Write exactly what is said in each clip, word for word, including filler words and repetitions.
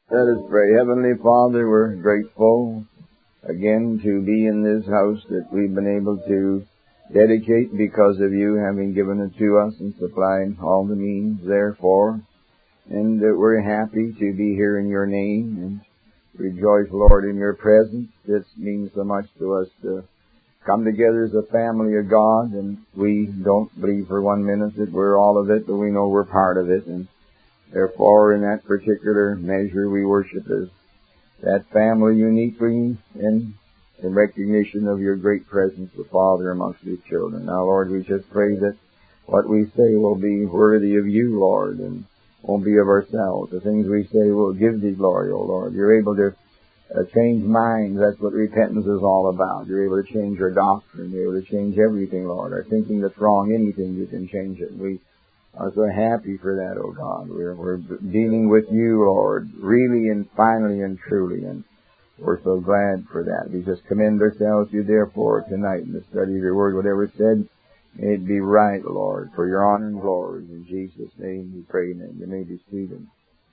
Let us pray. Heavenly Father, we're grateful again to be in this house that we've been able to dedicate because of you having given it to us and supplying all the means therefore. And that we're happy to be here in your name and rejoice, Lord, in your presence. This means so much to us to come together as a family of God, and we don't believe for one minute that we're all of it, but we know we're part of it, and therefore, in that particular measure, we worship as that family uniquely in, in recognition of your great presence, the Father, amongst His children. Now, Lord, we just pray that what we say will be worthy of you, Lord, and won't be of ourselves. The things we say will give thee glory, O Lord. You're able to uh, change minds. That's what repentance is all about. You're able to change our doctrine. You're able to change everything, Lord. Our thinking that's wrong, anything, you can change it. We I'm so happy for that, oh God. We're, we're dealing with you, Lord, really and finally and truly, and we're so glad for that. We just commend ourselves to you, therefore, tonight in the study of your word. Whatever it said, may it be right, Lord, for your honor and glory. In Jesus' name we pray, and you may be seated.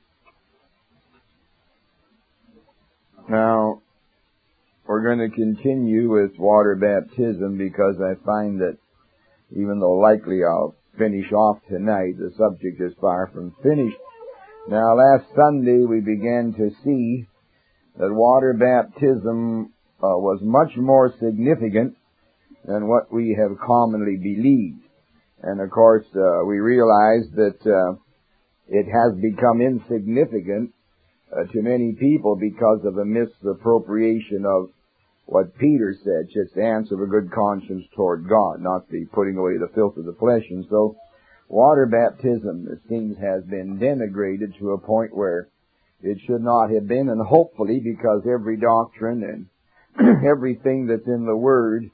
Now, we're going to continue with water baptism because I find that even though likely I'll finish off tonight, the subject is far from finished. Now, last Sunday we began to see that water baptism uh, was much more significant than what we have commonly believed. And of course, uh, we realized that uh, it has become insignificant uh, to many people because of a misappropriation of what Peter said, just the answer of a good conscience toward God, not the putting away the filth of the flesh. And so, water baptism, it seems, has been denigrated to a point where it should not have been, and hopefully, because every doctrine and everything that's in the Word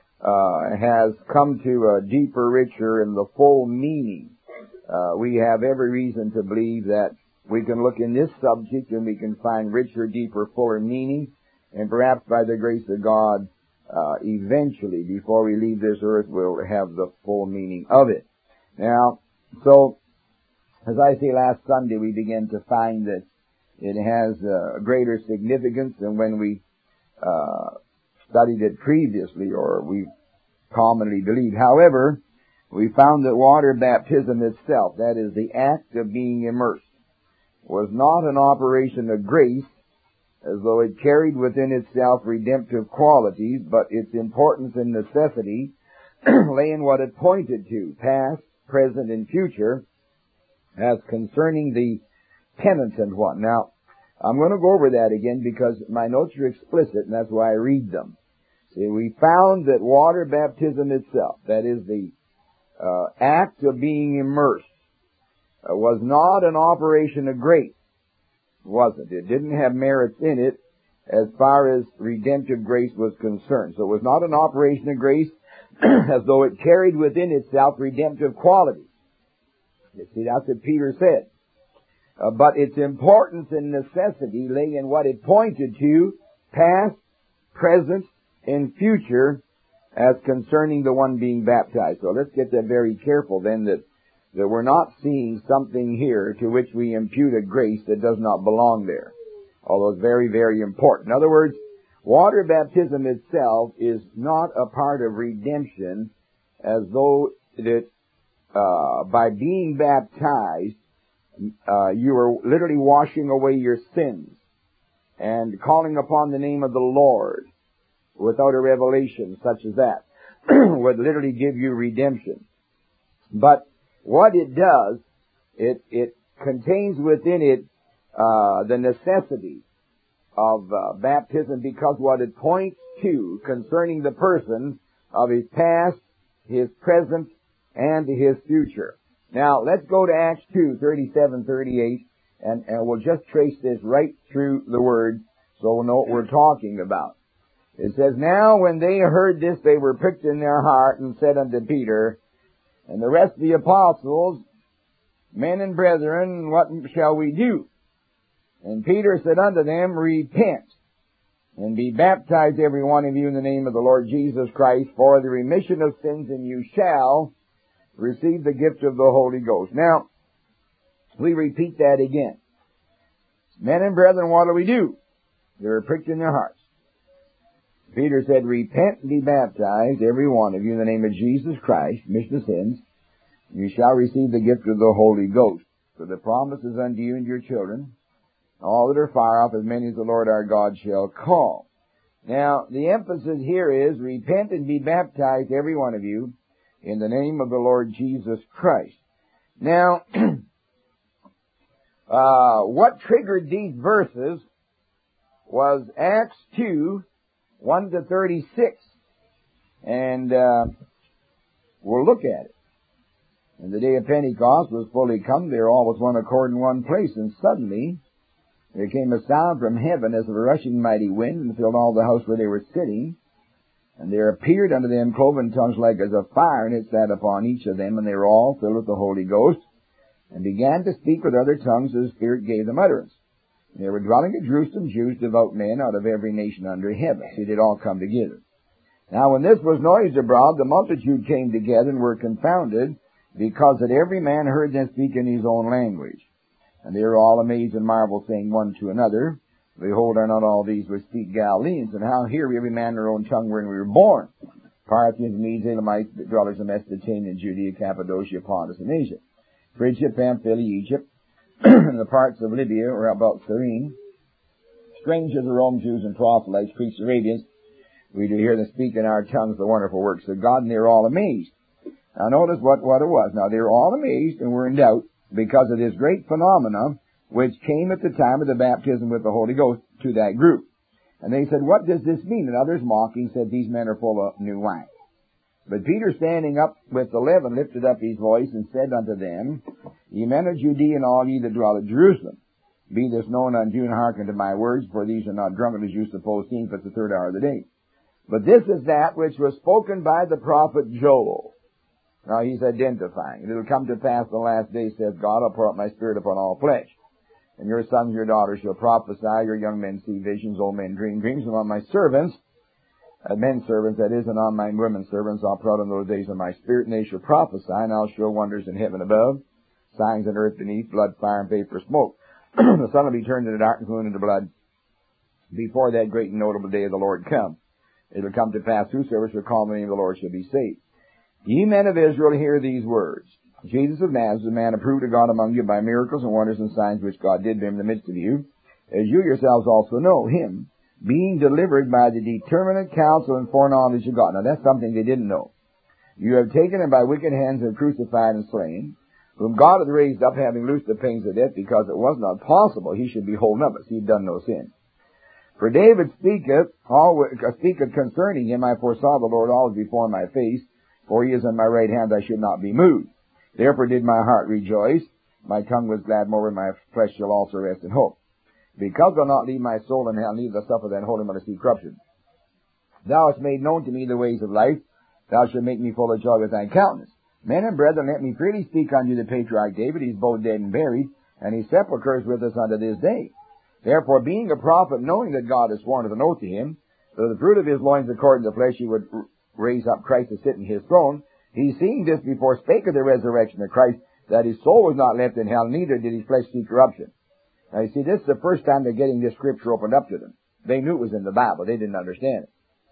uh, has come to a deeper, richer, and the full meaning. Uh, we have every reason to believe that we can look in this subject and we can find richer, deeper, fuller meaning. And perhaps by the grace of God, uh, eventually, before we leave this earth, we'll have the full meaning of it. Now, so, as I say, last Sunday we began to find that it has a greater significance than when we uh, studied it previously, or we commonly believed. However, we found that water baptism itself, that is, the act of being immersed, was not an operation of grace, as though it carried within itself redemptive qualities, but its importance and necessity lay in what it pointed to, past, present, and future, as concerning the penitent one. Now, I'm going to go over that again because my notes are explicit, and that's why I read them. See, we found that water baptism itself, that is the uh, act of being immersed, uh, was not an operation of grace. Wasn't. It didn't have merits in it as far as redemptive grace was concerned. So it was not an operation of grace as though it carried within itself redemptive qualities. You see, that's what Peter said. Uh, but its importance and necessity lay in what it pointed to, past, present, and future, as concerning the one being baptized. So let's get that very careful then, that that we're not seeing something here to which we impute a grace that does not belong there. Although it's very, very important. In other words, water baptism itself is not a part of redemption, as though that uh, by being baptized, uh, you are literally washing away your sins and calling upon the name of the Lord without a revelation such as that would literally give you redemption. But what it does, it, it contains within it uh, the necessity of uh, baptism, because what it points to concerning the person of his past, his present, and his future. Now, let's go to Acts two, thirty-seven, thirty-eight, and, and we'll just trace this right through the Word so we'll know what we're talking about. It says, "Now when they heard this, they were pricked in their heart, and said unto Peter and the rest of the apostles, Men and brethren, what shall we do? And Peter said unto them, Repent, and be baptized every one of you in the name of the Lord Jesus Christ for the remission of sins, and you shall receive the gift of the Holy Ghost." Now, we repeat that again. Men and brethren, what do we do? They were pricked in their hearts. Peter said, repent and be baptized, every one of you, in the name of Jesus Christ, remission of sins, and you shall receive the gift of the Holy Ghost. For the promise is unto you and your children, all that are far off, as many as the Lord our God shall call. Now, the emphasis here is, repent and be baptized, every one of you, in the name of the Lord Jesus Christ. Now, uh, what triggered these verses was Acts two, one to thirty-six. And, uh, we'll look at it. And the day of Pentecost was fully come. They were all with one accord in one place. And suddenly, there came a sound from heaven as of a rushing mighty wind, and filled all the house where they were sitting. And there appeared unto them cloven tongues like as of fire, and it sat upon each of them, and they were all filled with the Holy Ghost, and began to speak with other tongues as the Spirit gave them utterance. And there were dwelling at Jerusalem Jews, devout men, out of every nation under heaven. See, they'd all come together. Now when this was noised abroad, the multitude came together and were confounded, because that every man heard them speak in his own language. And they were all amazed and marveled, saying one to another, behold, are not all these which speak Galileans? And how hear we every man in our own tongue wherein we were born? Parthians, Medes, Elamites, dwellers in Mesopotamia, Judea, Cappadocia, Pontus, and Asia, Phrygia, Pamphylia, Egypt, and the parts of Libya, or about Cyrene, strangers, Rome, Jews, and proselytes, priests, Arabians, we do hear them speak in our tongues the wonderful works of God, and they were all amazed. Now notice what, what it was. Now they were all amazed and were in doubt because of this great phenomenon which came at the time of the baptism with the Holy Ghost to that group. And they said, what does this mean? And others mocking said, these men are full of new wine. But Peter, standing up with the eleven, lifted up his voice and said unto them, Ye men of Judea, and all ye that dwell at Jerusalem, be this known unto you, and hearken to my words, for these are not drunken as you suppose, seeing but the third hour of the day. But this is that which was spoken by the prophet Joel. Now he's identifying. It'll come to pass in the last days, says God, I'll pour out my Spirit upon all flesh. And your sons and your daughters shall prophesy, your young men see visions, old men dream dreams, and on my servants, uh, men servants, that is, and on my women servants, I'll pour out in those days of my Spirit, and they shall prophesy, and I'll show wonders in heaven above, signs on earth beneath, blood, fire, and vapor, smoke. The sun will be turned into darkness, moon into blood, before that great and notable day of the Lord come. It will come to pass, whosoever shall call on the name of the Lord shall be saved. Ye men of Israel, hear these words. Jesus of Nazareth, a man approved of God among you by miracles and wonders and signs which God did in the midst of you, as you yourselves also know him, being delivered by the determinate counsel and foreknowledge of God. Now that's something they didn't know. You have taken him by wicked hands and crucified and slain, whom God hath raised up, having loosed the pains of death, because it was not possible he should be holden up, as he had done no sin. For David speaketh, always, speaketh concerning him, I foresaw the Lord always before my face, for he is on my right hand, I should not be moved. Therefore did my heart rejoice, my tongue was glad, moreover my flesh shall also rest in hope. Because thou not leave my soul in hell, neither suffer that holy one to see corruption. Thou hast made known to me the ways of life, thou shalt make me full of joy with thy countenance. Men and brethren, let me freely speak unto you the patriarch David, he is both dead and buried, and his sepulchre is with us unto this day. Therefore, being a prophet, knowing that God has sworn with an oath to him, that the fruit of his loins according to the flesh he would raise up Christ to sit in his throne, he, seeing this before, spake of the resurrection of Christ, that his soul was not left in hell, neither did his flesh see corruption. Now you see, this is the first time they're getting this scripture opened up to them. They knew it was in the Bible. They didn't understand it.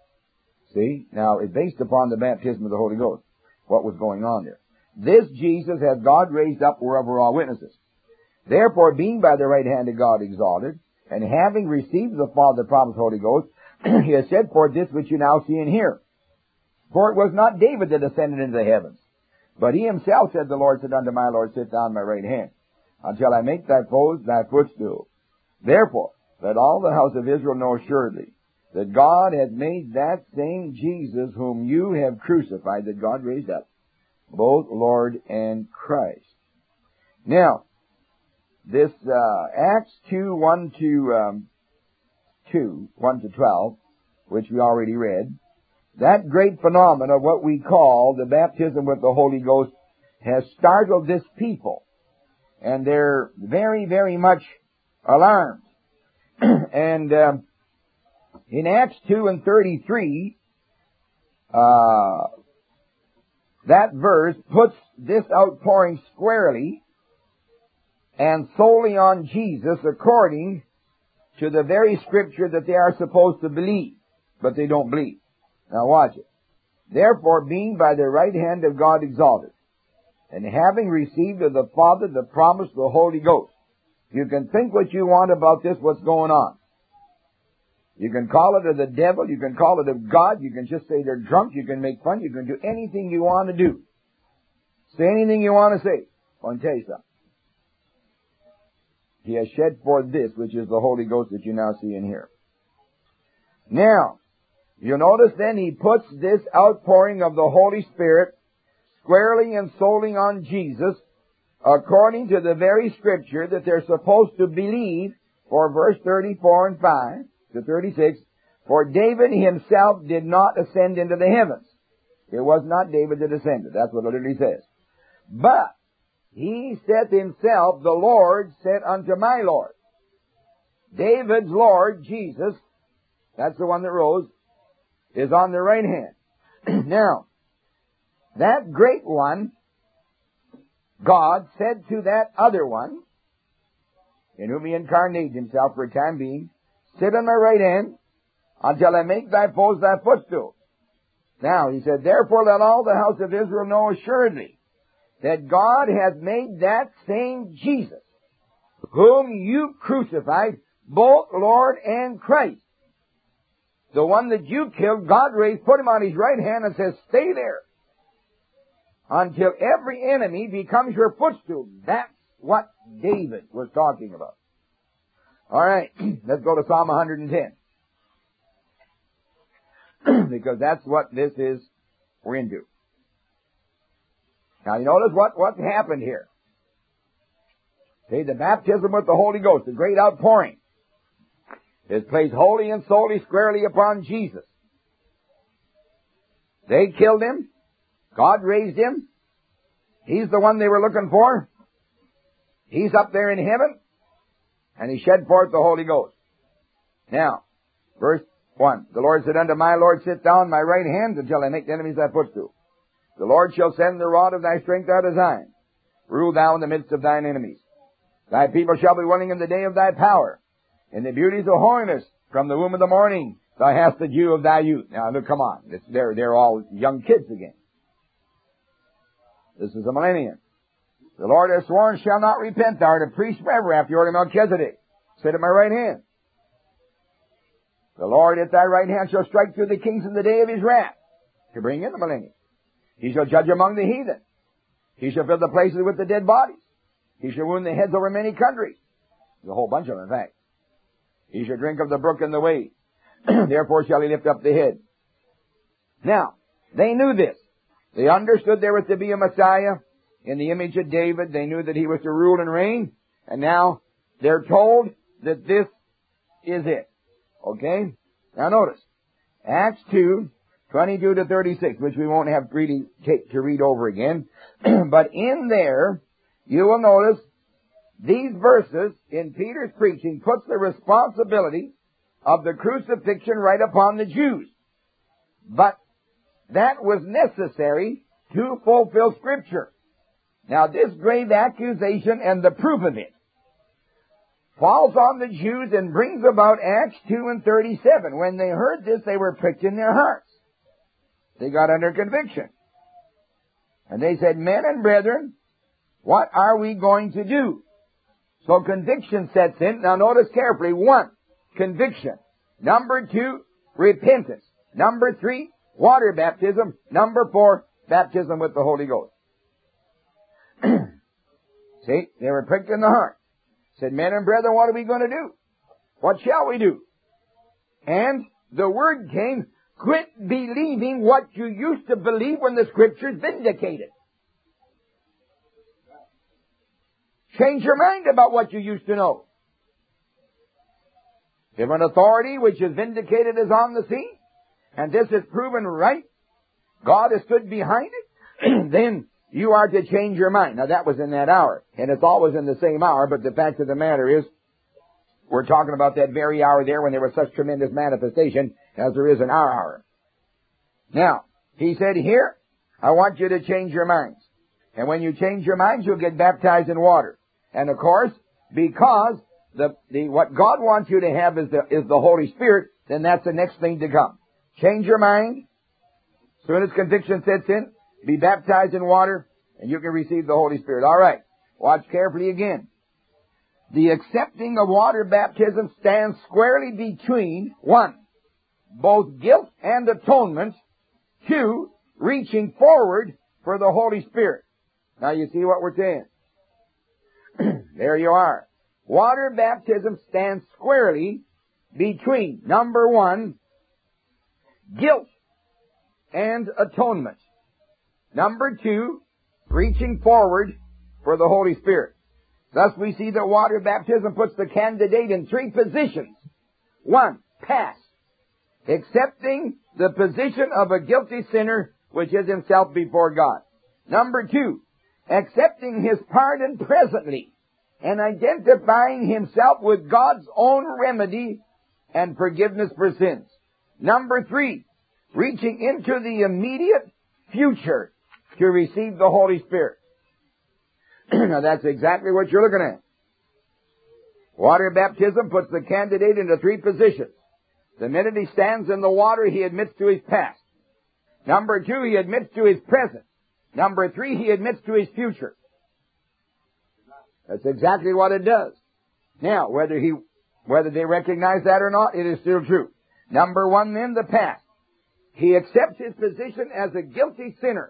See? Now, it's based upon the baptism of the Holy Ghost. What was going on there? This Jesus has God raised up wherever all witnesses. Therefore, being by the right hand of God exalted, and having received the Father the promised Holy Ghost, he has set forth this which you now see and hear. For it was not David that ascended into the heavens, but he himself said, the Lord said unto my Lord, sit down on my right hand, until I make thy foes thy footstool. Therefore, let all the house of Israel know assuredly, that God hath made that same Jesus whom you have crucified, that God raised up, both Lord and Christ. Now, this uh, Acts two, one to um, two, one to twelve, which we already read, that great phenomenon of what we call the baptism with the Holy Ghost has startled this people. And they're very, very much alarmed. And um, in Acts two and thirty-three, uh, that verse puts this outpouring squarely and solely on Jesus according to the very Scripture that they are supposed to believe, but they don't believe. Now watch it. Therefore, being by the right hand of God exalted, and having received of the Father the promise of the Holy Ghost. You can think what you want about this, what's going on. You can call it of the devil, you can call it of God, you can just say they're drunk, you can make fun, you can do anything you want to do. Say anything you want to say. I want to tell you something. He has shed forth this, which is the Holy Ghost that you now see in here. Now, you notice then he puts this outpouring of the Holy Spirit squarely and solely on Jesus, according to the very Scripture that they're supposed to believe, for verse thirty-four and five to thirty-six, for David himself did not ascend into the heavens. It was not David that ascended. That's what it literally says. But he saith himself, the Lord said unto my Lord. David's Lord, Jesus, that's the one that rose, is on the right hand. Now, that great one, God said to that other one, in whom he incarnated himself for a time being, sit on my right hand until I make thy foes thy footstool. Now, he said, therefore let all the house of Israel know assuredly that God hath made that same Jesus, whom you crucified, both Lord and Christ. The one that you killed, God raised, put him on his right hand and says, stay there until every enemy becomes your footstool. That's what David was talking about. All right, let's go to Psalm one hundred ten. Because that's what this is we're into. Now you notice what, what happened here. See, the baptism with the Holy Ghost, the great outpouring, is placed wholly and solely squarely upon Jesus. They killed him. God raised him. He's the one they were looking for. He's up there in heaven. And he shed forth the Holy Ghost. Now, verse one. The Lord said unto my Lord, sit down my right hand until I make the enemies thy footstool. The Lord shall send the rod of thy strength out of Zion. Rule thou in the midst of thine enemies. Thy people shall be willing in the day of thy power. In the beauties of holiness, from the womb of the morning, thou hast the dew of thy youth. Now, look, come on. It's, they're, they're all young kids again. This is a millennium. The Lord has sworn, shall not repent. Thou art a priest forever after the order of Melchizedek. Sit at my right hand. The Lord at thy right hand shall strike through the kings in the day of his wrath, to bring in the millennium. He shall judge among the heathen. He shall fill the places with the dead bodies. He shall wound the heads over many countries. There's a whole bunch of them, in fact. He shall drink of the brook and the wave. Therefore shall he lift up the head. Now, they knew this. They understood there was to be a Messiah in the image of David. They knew that he was to rule and reign. And now they're told that this is it. Okay? Now notice. Acts two, twenty-two to thirty-six, which we won't have really take to read over again. But in there, you will notice these verses in Peter's preaching puts the responsibility of the crucifixion right upon the Jews. But that was necessary to fulfill Scripture. Now this grave accusation and the proof of it falls on the Jews and brings about Acts two and thirty-seven. When they heard this, they were pricked in their hearts. They got under conviction. And they said, men and brethren, what are we going to do? So conviction sets in. Now notice carefully. One, conviction. Number two, repentance. Number three, water baptism. Number four, baptism with the Holy Ghost. See, they were pricked in the heart. Said, men and brethren, what are we going to do? What shall we do? And the word came, quit believing what you used to believe when the Scriptures vindicated. Change your mind about what you used to know. If an authority which is vindicated is on the scene, and this is proven right, God has stood behind it, then you are to change your mind. Now that was in that hour, and it's always in the same hour, but the fact of the matter is, we're talking about that very hour there when there was such tremendous manifestation as there is in our hour. Now, he said here, I want you to change your minds. And when you change your minds, you'll get baptized in water. And of course, because the, the, what God wants you to have is the, is the Holy Spirit, then that's the next thing to come. Change your mind. As soon as conviction sets in, be baptized in water, and you can receive the Holy Spirit. All right. Watch carefully again. The accepting of water baptism stands squarely between, one, both guilt and atonement, two, reaching forward for the Holy Spirit. Now you see what we're saying. There you are. Water baptism stands squarely between, number one, guilt and atonement. Number two, reaching forward for the Holy Spirit. Thus we see that water baptism puts the candidate in three positions. One, past, accepting the position of a guilty sinner, which is himself before God. Number two, accepting his pardon presently and identifying himself with God's own remedy and forgiveness for sins. Number three, reaching into the immediate future to receive the Holy Spirit. Now that's exactly what you're looking at. Water baptism puts the candidate into three positions. The minute he stands in the water, he admits to his past. Number two, he admits to his present. Number three, he admits to his future. That's exactly what it does. Now, whether he, whether they recognize that or not, it is still true. Number one, then, the past. He accepts his position as a guilty sinner.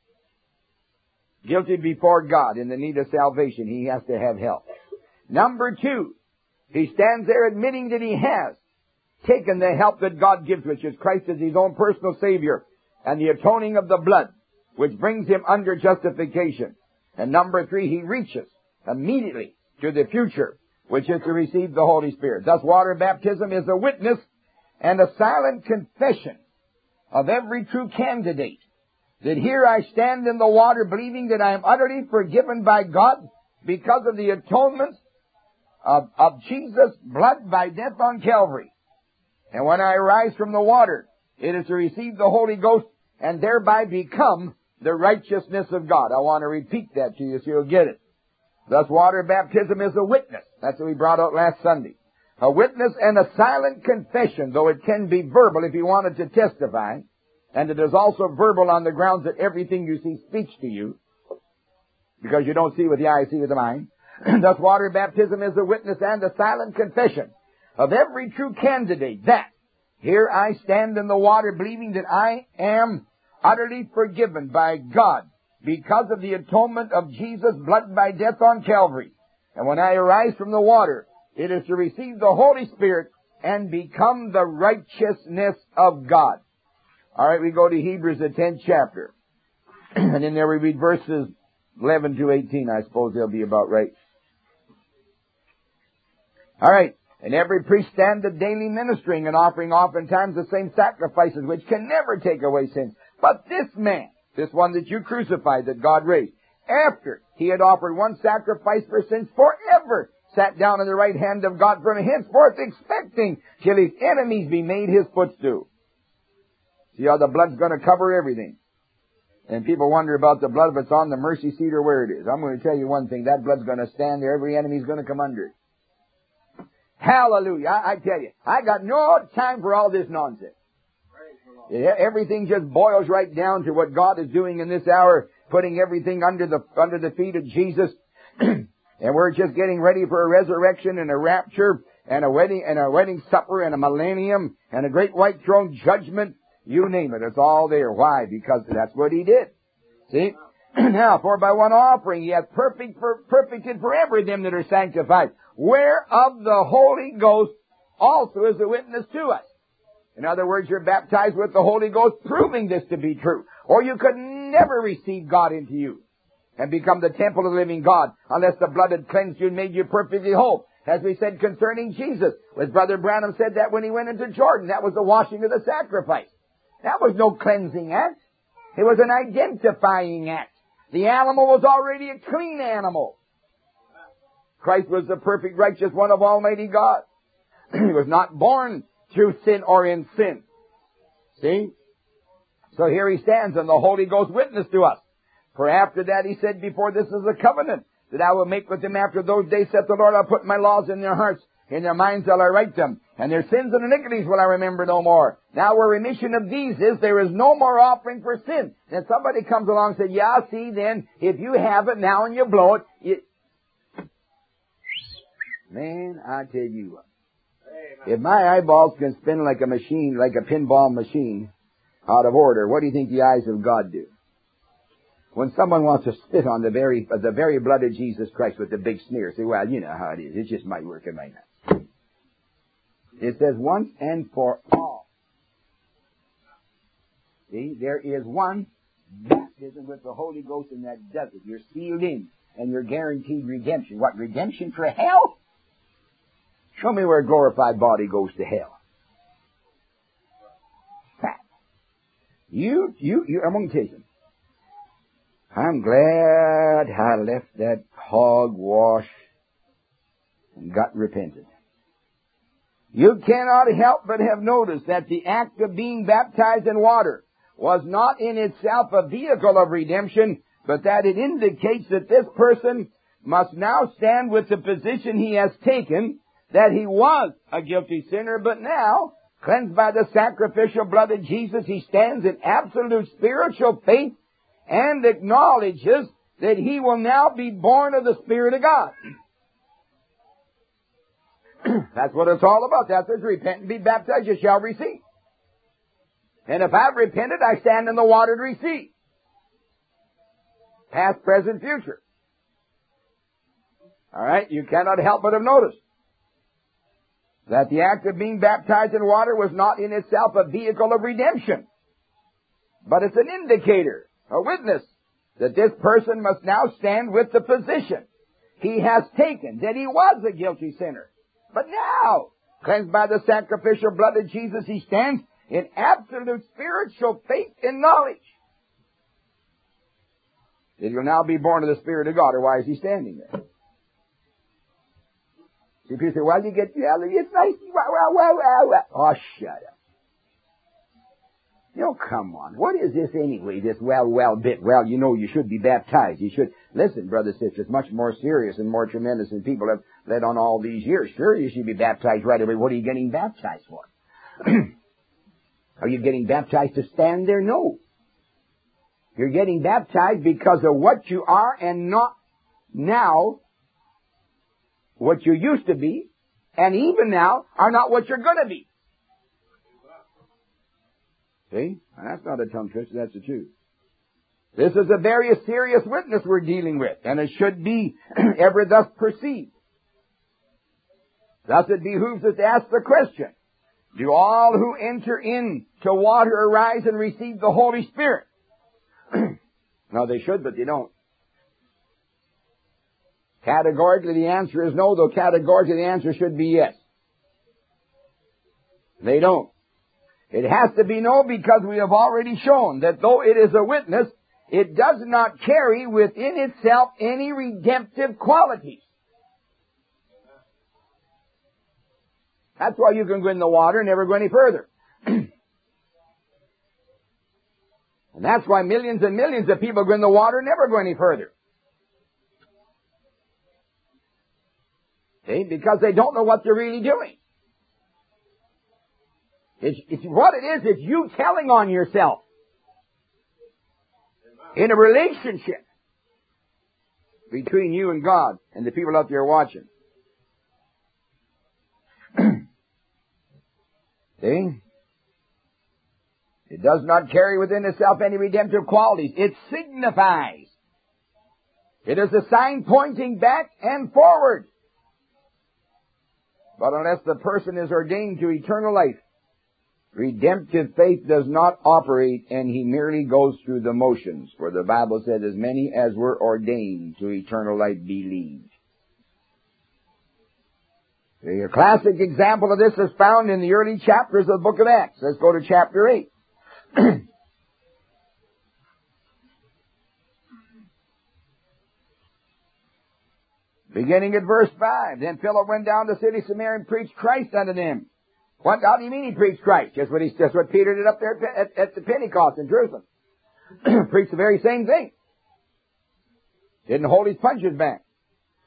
Guilty before God, in the need of salvation. He has to have help. Number two, he stands there admitting that he has taken the help that God gives, which is Christ as his own personal Savior, and the atoning of the blood, which brings him under justification. And number three, he reaches immediately to the future, which is to receive the Holy Spirit. Thus, water baptism is a witness and a silent confession of every true candidate that here I stand in the water believing that I am utterly forgiven by God because of the atonement of, of Jesus' blood by death on Calvary. And when I arise from the water, it is to receive the Holy Ghost and thereby become the righteousness of God. I want to repeat that to you so you'll get it. Thus, water baptism is a witness. That's what we brought out last Sunday. A witness and a silent confession, though it can be verbal if you wanted to testify. And it is also verbal on the grounds that everything you see speaks to you, because you don't see with the eye, see with the mind. Thus, water baptism is a witness and a silent confession of every true candidate that here I stand in the water believing that I am utterly forgiven by God because of the atonement of Jesus' blood by death on Calvary. And when I arise from the water, it is to receive the Holy Spirit and become the righteousness of God. All right, we go to Hebrews, the tenth chapter. And in there we read verses eleven to eighteen. I suppose they'll be about right. All right. And every priest standeth daily ministering and offering oftentimes the same sacrifices, which can never take away sins. But this man, this one that you crucified, that God raised, after he had offered one sacrifice for sins forever, sat down on the right hand of God from henceforth, expecting till his enemies be made his footstool. See how the blood's going to cover everything. And people wonder about the blood, if it's on the mercy seat or where it is. I'm going to tell you one thing. That blood's going to stand there. Every enemy's going to come under it. Hallelujah. I, I tell you, I got no time for all this nonsense. Yeah, everything just boils right down to what God is doing in this hour, putting everything under the under the feet of Jesus. And we're just getting ready for a resurrection and a rapture and a wedding and a wedding supper and a millennium and a great white throne judgment. You name it, it's all there. Why? Because that's what he did. See? Now, for by one offering he hath perfect for, perfected forever them that are sanctified, whereof the Holy Ghost also is a witness to us. In other words, you're baptized with the Holy Ghost, proving this to be true. Or you could never receive God into you and become the temple of the living God unless the blood had cleansed you and made you perfectly whole. As we said concerning Jesus, as Brother Branham said that when he went into Jordan, that was the washing of the sacrifice. That was no cleansing act. It was an identifying act. The animal was already a clean animal. Christ was the perfect righteous one of Almighty God. He was not born through sin or in sin. See? So here he stands, and the Holy Ghost witness to us. For after that he said, before this is a covenant, that I will make with them after those days, saith the Lord. I'll put my laws in their hearts. In their minds shall I write them. And their sins and iniquities will I remember no more. Now where remission of these is, there is no more offering for sin. Then somebody comes along and says, yeah, see then, if you have it now and you blow it, it... Man, I tell you what. If my eyeballs can spin like a machine, like a pinball machine, out of order, what do you think the eyes of God do? When someone wants to spit on the very, uh, the very blood of Jesus Christ with a big sneer, say, well, you know how it is. It's just my work, it might not. It says once and for all. See, there is one baptism with the Holy Ghost, and that does it. You're sealed in, and you're guaranteed redemption. What, redemption for hell? Show me where a glorified body goes to hell. Fact. You, you, you, I'm going to tell you something. I'm glad I left that hogwash and got repentant. You cannot help but have noticed that the act of being baptized in water was not in itself a vehicle of redemption, but that it indicates that this person must now stand with the position he has taken, that he was a guilty sinner, but now, cleansed by the sacrificial blood of Jesus, he stands in absolute spiritual faith and acknowledges that he will now be born of the Spirit of God. That's what it's all about. That's what repent and be baptized, you shall receive. And if I've repented, I stand in the water to receive. Past, present, future. Alright, you cannot help but have noticed that the act of being baptized in water was not in itself a vehicle of redemption, but it's an indicator, a witness, that this person must now stand with the position he has taken, that he was a guilty sinner. But now, cleansed by the sacrificial blood of Jesus, he stands in absolute spiritual faith and knowledge that he'll now be born of the Spirit of God, or why is he standing there? See, people say, well, you get, well, it's nice, well, well, well, well, well. Oh, shut up. You know, come on. What is this anyway, this well, well bit? Well, you know, you should be baptized. You should. Listen, brothers and sisters, it's much more serious and more tremendous than people have led on all these years. Sure, you should be baptized right away. What are you getting baptized for? Are you getting baptized to stand there? No. You're getting baptized because of what you are and not now what you used to be, and even now are not what you're going to be. See? And that's not a tongue twister, that's the truth. This is a very serious witness we're dealing with, and it should be ever thus perceived. Thus it behooves us to ask the question, do all who enter into water arise and receive the Holy Spirit? No, they should, but they don't. Categorically the answer is no, though categorically the answer should be yes. They don't. It has to be no because we have already shown that though it is a witness, it does not carry within itself any redemptive qualities. That's why you can go in the water and never go any further. And that's why millions and millions of people go in the water and never go any further. See? Because they don't know what they're really doing. It's, it's what it is, it's you telling on yourself. In a relationship between you and God and the people out there watching. See? It does not carry within itself any redemptive qualities. It signifies. It is a sign pointing back and forward. But unless the person is ordained to eternal life, redemptive faith does not operate, and he merely goes through the motions. For the Bible said, as many as were ordained to eternal life believed. A classic example of this is found in the early chapters of the book of Acts. Let's go to chapter eight. Beginning at verse five. Then Philip went down to the city of Samaria and preached Christ unto them. What, how do you mean he preached Christ? Just what, he, just what Peter did up there at, at, at the Pentecost in Jerusalem. Preached the very same thing. Didn't hold his punches back.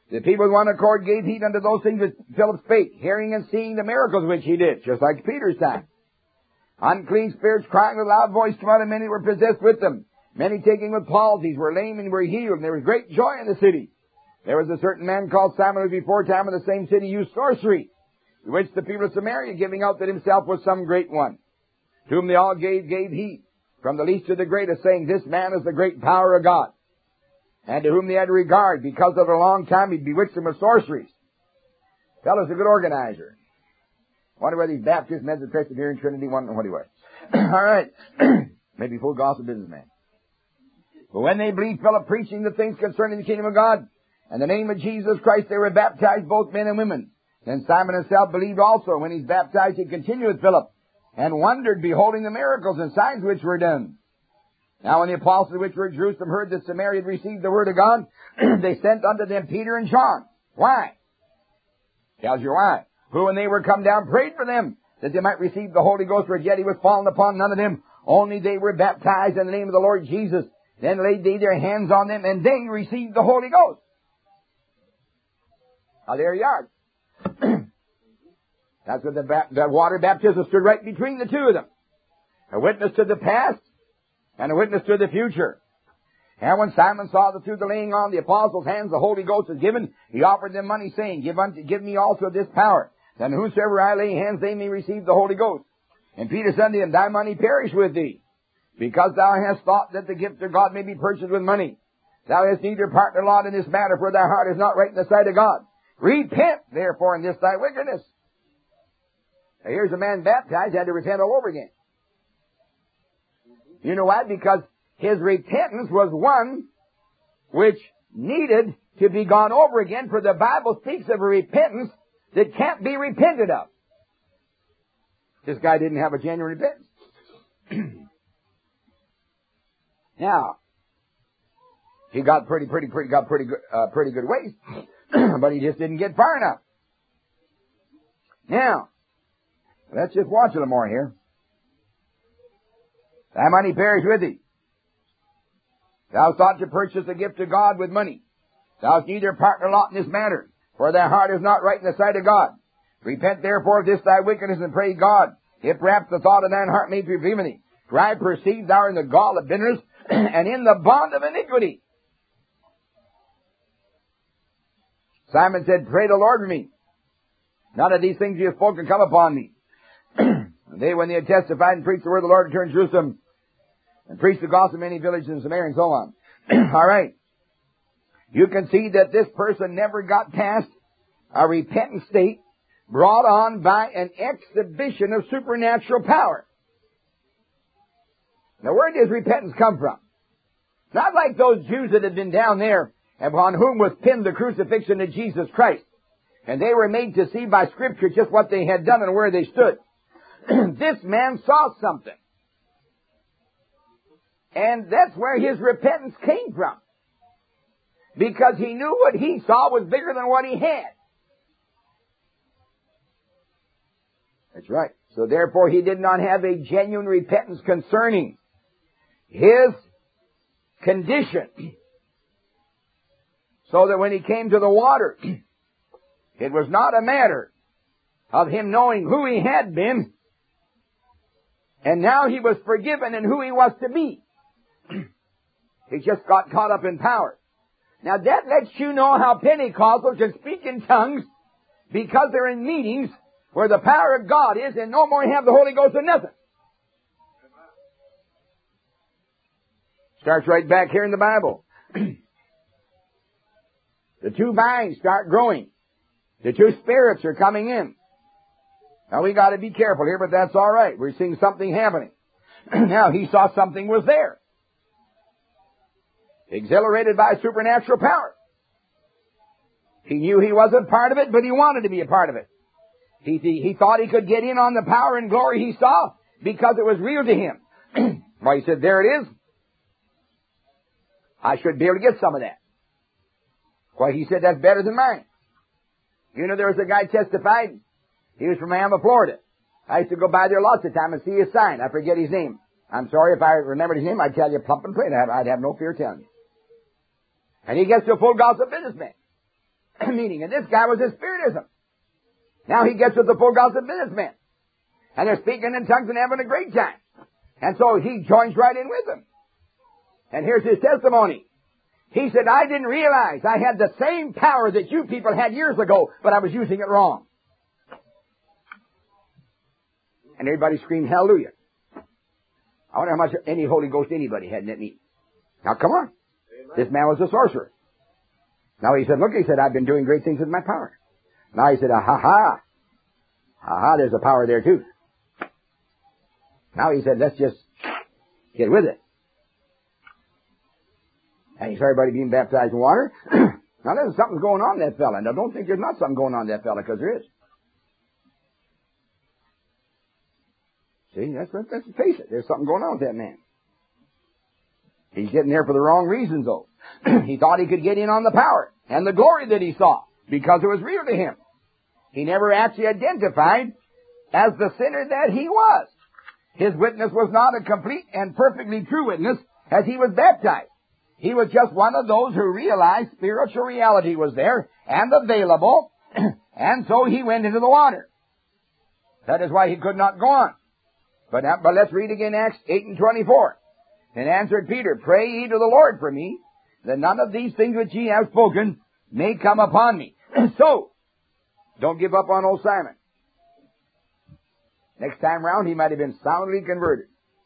The people with one accord gave heed unto those things which Philip spake, hearing and seeing the miracles which he did, just like Peter's time. Unclean spirits crying with a loud voice came out, and many were possessed with them. Many taking with palsies were lame and were healed, and there was great joy in the city. There was a certain man called Simon who before time in the same city used sorcery, which the people of Samaria, giving out that himself was some great one, to whom they all gave, gave heed, from the least to the greatest, saying, This man is the great power of God. And to whom they had regard, because of a long time he bewitched them with sorceries. Fellow's a good organizer. Wonder whether he's Baptist, Methodist, Presbyterian, Trinity, one, what he was. All right. Maybe full gospel businessman. But when they believed Philip preaching the things concerning the kingdom of God, and the name of Jesus Christ, they were baptized, both men and women. Then Simon himself believed also. When he's baptized, he continued with Philip, and wondered, beholding the miracles and signs which were done. Now when the apostles which were at Jerusalem heard that Samaria had received the word of God, they sent unto them Peter and John. Why? Tells you why. Who, when they were come down, prayed for them, that they might receive the Holy Ghost, for yet he was fallen upon none of them. Only they were baptized in the name of the Lord Jesus. Then laid they their hands on them, and they received the Holy Ghost. Now there you are. That's what the, the water baptism stood right between the two of them. A witness to the past, and a witness to the future. And when Simon saw that through the laying on the apostles' hands the Holy Ghost was given, he offered them money, saying, Give unto, give me also this power, that whosoever I lay hands, they may receive the Holy Ghost. And Peter said to him, Thy money perish with thee, because thou hast thought that the gift of God may be purchased with money. Thou hast neither part nor lot in this matter, for thy heart is not right in the sight of God. Repent, therefore, in this thy wickedness. Now here's a man baptized, had to repent all over again. You know why? Because his repentance was one which needed to be gone over again, for the Bible speaks of a repentance that can't be repented of. This guy didn't have a genuine repentance. Now, he got pretty, pretty, pretty, got pretty good, uh, pretty good ways, but he just didn't get far enough. Now, let's just watch a little more here. Thy money perish with thee. Thou thought to purchase the gift of God with money. Thou hast neither part nor lot in this matter, for thy heart is not right in the sight of God. Repent therefore of this thy wickedness, and pray God, if perhaps the thought of thine heart may be forgiven thee. For I perceive thou art in the gall of bitterness, and in the bond of iniquity. Simon said, Pray the Lord for me. None of these things you have spoken come upon me. They, when they had testified and preached the word of the Lord, returned to Jerusalem, and preached the gospel in many villages in Samaria, and so on. All right. You can see that this person never got past a repentant state brought on by an exhibition of supernatural power. Now, where does repentance come from? Not like those Jews that had been down there, upon whom was pinned the crucifixion of Jesus Christ. And they were made to see by Scripture just what they had done and where they stood. This man saw something. And that's where his repentance came from. Because he knew what he saw was bigger than what he had. That's right. So therefore he did not have a genuine repentance concerning his condition. So that when he came to the water, it was not a matter of him knowing who he had been, and now he was forgiven in who he was to be. He just got caught up in power. Now that lets you know how Pentecostals can speak in tongues because they're in meetings where the power of God is and no more have the Holy Ghost than nothing. Starts right back here in the Bible. The two vines start growing. The two spirits are coming in. Now we got to be careful here, but that's all right. We're seeing something happening. Now he saw something was there. Exhilarated by supernatural power. He knew he wasn't part of it, but he wanted to be a part of it. He, he, he thought he could get in on the power and glory he saw because it was real to him. Well, he said, there it is. I should be able to get some of that. Why, he said, that's better than mine. You know, there was a guy testified. He was from Miami, Florida. I used to go by there lots of time and see his sign. I forget his name. I'm sorry if I remembered his name. I'd tell you plump and plain. I'd have no fear telling you. And he gets to a full gospel businessman. meaning. And this guy was a Spiritism. Now he gets with the full gospel businessmen. And they're speaking in tongues and having a great time. And so he joins right in with them. And here's his testimony. He said, I didn't realize I had the same power that you people had years ago, but I was using it wrong. And everybody screamed, hallelujah. I wonder how much any Holy Ghost anybody had in that meeting. Now come on. This man was a sorcerer. Now he said, look, he said, I've been doing great things with my power. Now he said, ah, ha, ha. Ha, ha, there's a power there too. Now he said, let's just get with it. And he saw everybody being baptized in water. Now there's something going on in that fella. And I don't think there's not something going on in that fella, because there is. See, that's, let's face it. There's something going on with that man. He's getting there for the wrong reasons, though. He thought he could get in on the power and the glory that he saw because it was real to him. He never actually identified as the sinner that he was. His witness was not a complete and perfectly true witness as he was baptized. He was just one of those who realized spiritual reality was there and available, and so he went into the water. That is why he could not go on. But, but let's read again Acts eight and twenty-four. And answered Peter, pray ye to the Lord for me, that none of these things which ye have spoken may come upon me. So, don't give up on old Simon. Next time round, he might have been soundly converted.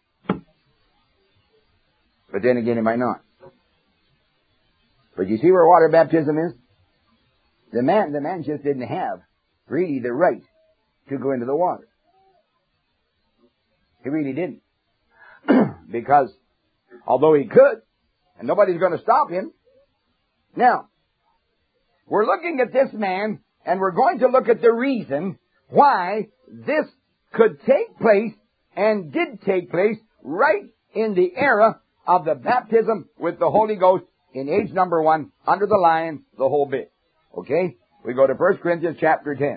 But then again, he might not. But you see where water baptism is? The man, the man just didn't have really the right to go into the water. He really didn't. Because although he could, and nobody's going to stop him. Now, we're looking at this man, and we're going to look at the reason why this could take place and did take place right in the era of the baptism with the Holy Ghost in age number one, under the lion, the whole bit. Okay? We go to First Corinthians chapter ten.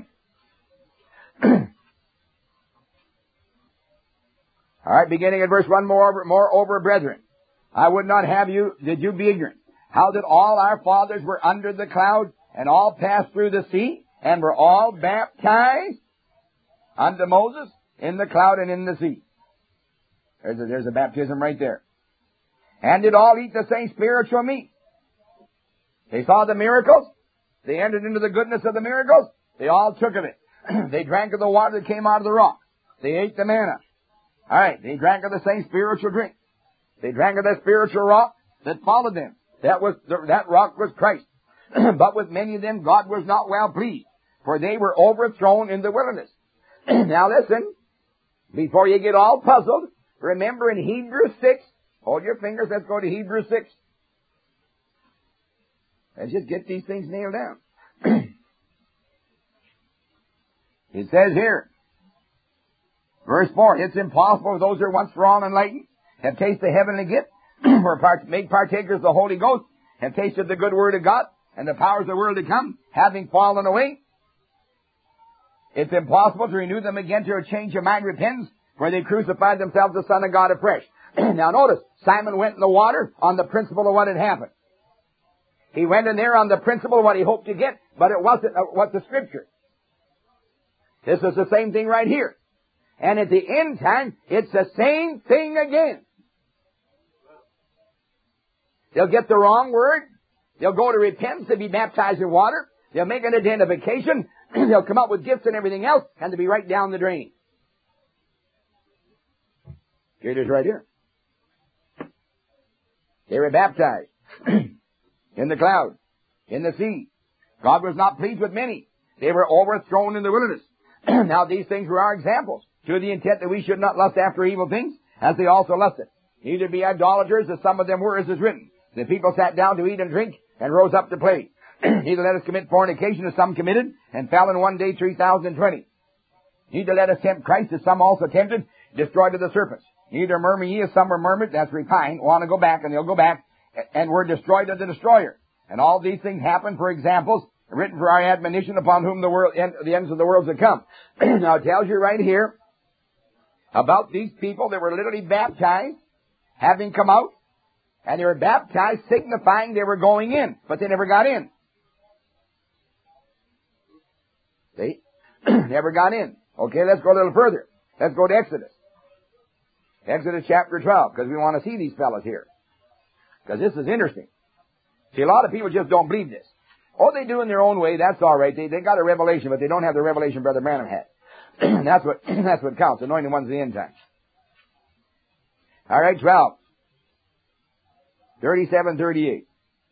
All right, beginning at verse one, moreover, moreover, brethren, I would not have you, did you be ignorant, how that all our fathers were under the cloud, and all passed through the sea, and were all baptized unto Moses in the cloud and in the sea. There's a, there's a baptism right there. And did all eat the same spiritual meat. They saw the miracles. They entered into the goodness of the miracles. They all took of it. They drank of the water that came out of the rock. They ate the manna. All right, they drank of the same spiritual drink. They drank of that spiritual rock that followed them. That was that rock was Christ. But with many of them God was not well pleased, for they were overthrown in the wilderness. Now listen, before you get all puzzled, remember in Hebrews six, hold your fingers, let's go to Hebrews six. Let's just get these things nailed down. It says here, verse four, it's impossible for those who are once strong and enlightened, have tasted the heavenly gift, were part, made partakers of the Holy Ghost, have tasted the good word of God, and the powers of the world to come, having fallen away. It's impossible to renew them again to a change of mind repentance, for they crucified themselves the Son of God afresh. Now notice, Simon went in the water on the principle of what had happened. He went in there on the principle of what he hoped to get, but it wasn't uh, what the Scripture. This is the same thing right here. And at the end time, it's the same thing again. They'll get the wrong word. They'll go to repentance and be baptized in water. They'll make an identification. They'll come up with gifts and everything else, and they'll be right down the drain. Here it is right here. They were baptized in the cloud, in the sea. God was not pleased with many. They were overthrown in the wilderness. Now these things were our examples, to the intent that we should not lust after evil things, as they also lusted. Neither be idolaters, as some of them were, as is written. The people sat down to eat and drink, and rose up to play. Neither let us commit fornication, as some committed, and fell in one day three thousand twenty. Neither let us tempt Christ, as some also tempted, destroyed of the serpents. Neither murmur ye, as some were murmured, that's repine, want to go back, and they'll go back, and were destroyed of the destroyer. And all these things happen for examples, written for our admonition, upon whom the world, end, the ends of the world have come. Now it tells you right here about these people that were literally baptized, having come out, and they were baptized, signifying they were going in, but they never got in. See? Never got in. Okay, let's go a little further. Let's go to Exodus. Exodus chapter twelve, because we want to see these fellows here. Because this is interesting. See, a lot of people just don't believe this. Oh, they do in their own way, that's all right. They, they got a revelation, but they don't have the revelation Brother Branham had. that's what, that's what counts. Anointed ones in the end time. All right, twelve. thirty-seven, thirty-eight.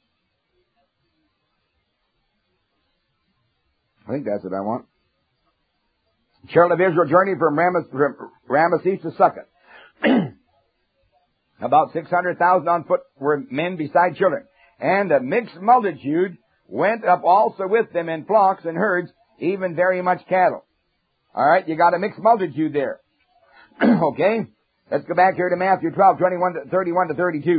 I think that's what I want. Children of Israel journeyed from Rames, Ramesses to Succoth. About six hundred thousand on foot were men beside children. And a mixed multitude went up also with them in flocks and herds, even very much cattle. All right, you got a mixed multitude there. Okay, let's go back here to Matthew twelve, twenty-one to thirty-one to thirty-two.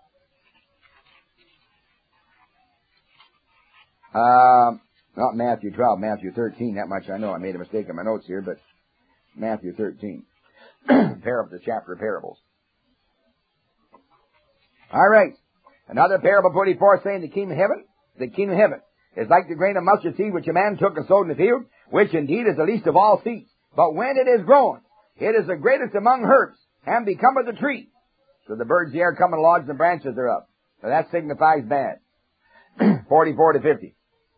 Uh, not Matthew twelve, Matthew thirteen. That much I know. I made a mistake in my notes here, but Matthew thirteen. Parable, the chapter of parables. All right. Another parable put he forth, saying, the kingdom of heaven, the kingdom of heaven is like the grain of mustard seed which a man took and sowed in the field, which indeed is the least of all seeds. But when it is grown, it is the greatest among herbs, and becometh a tree. So the birds of the air come and lodge in the branches thereof. So that signifies bad. forty-four to fifty.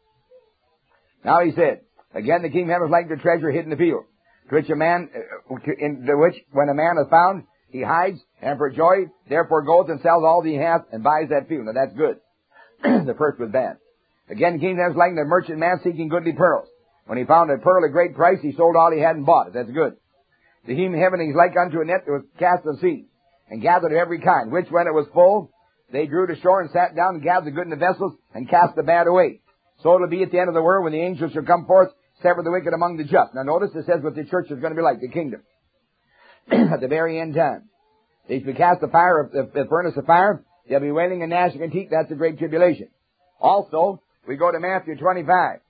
Now he said, again, the kingdom of heaven is like the treasure hid in the field, to which a man, in the which when a man is found, he hides, and for joy, therefore goeth and sells all that he hath, and buys that field. Now that's good. The first was bad. Again, the kingdom of heaven is like the merchant man seeking goodly pearls. When he found a pearl at great price, he sold all he had and bought it. That's good. The kingdom of heaven is like unto a net that was cast of sea, and gathered of every kind, which when it was full, they drew to shore and sat down and gathered the good in the vessels, and cast the bad away. So it'll be at the end of the world when the angels shall come forth, sever the wicked among the just. Now notice it says what the church is going to be like, the kingdom. At the very end time. They shall cast the fire, the, the furnace of fire. There'll be wailing and gnashing of teeth. That's the great tribulation. Also, we go to Matthew twenty-five.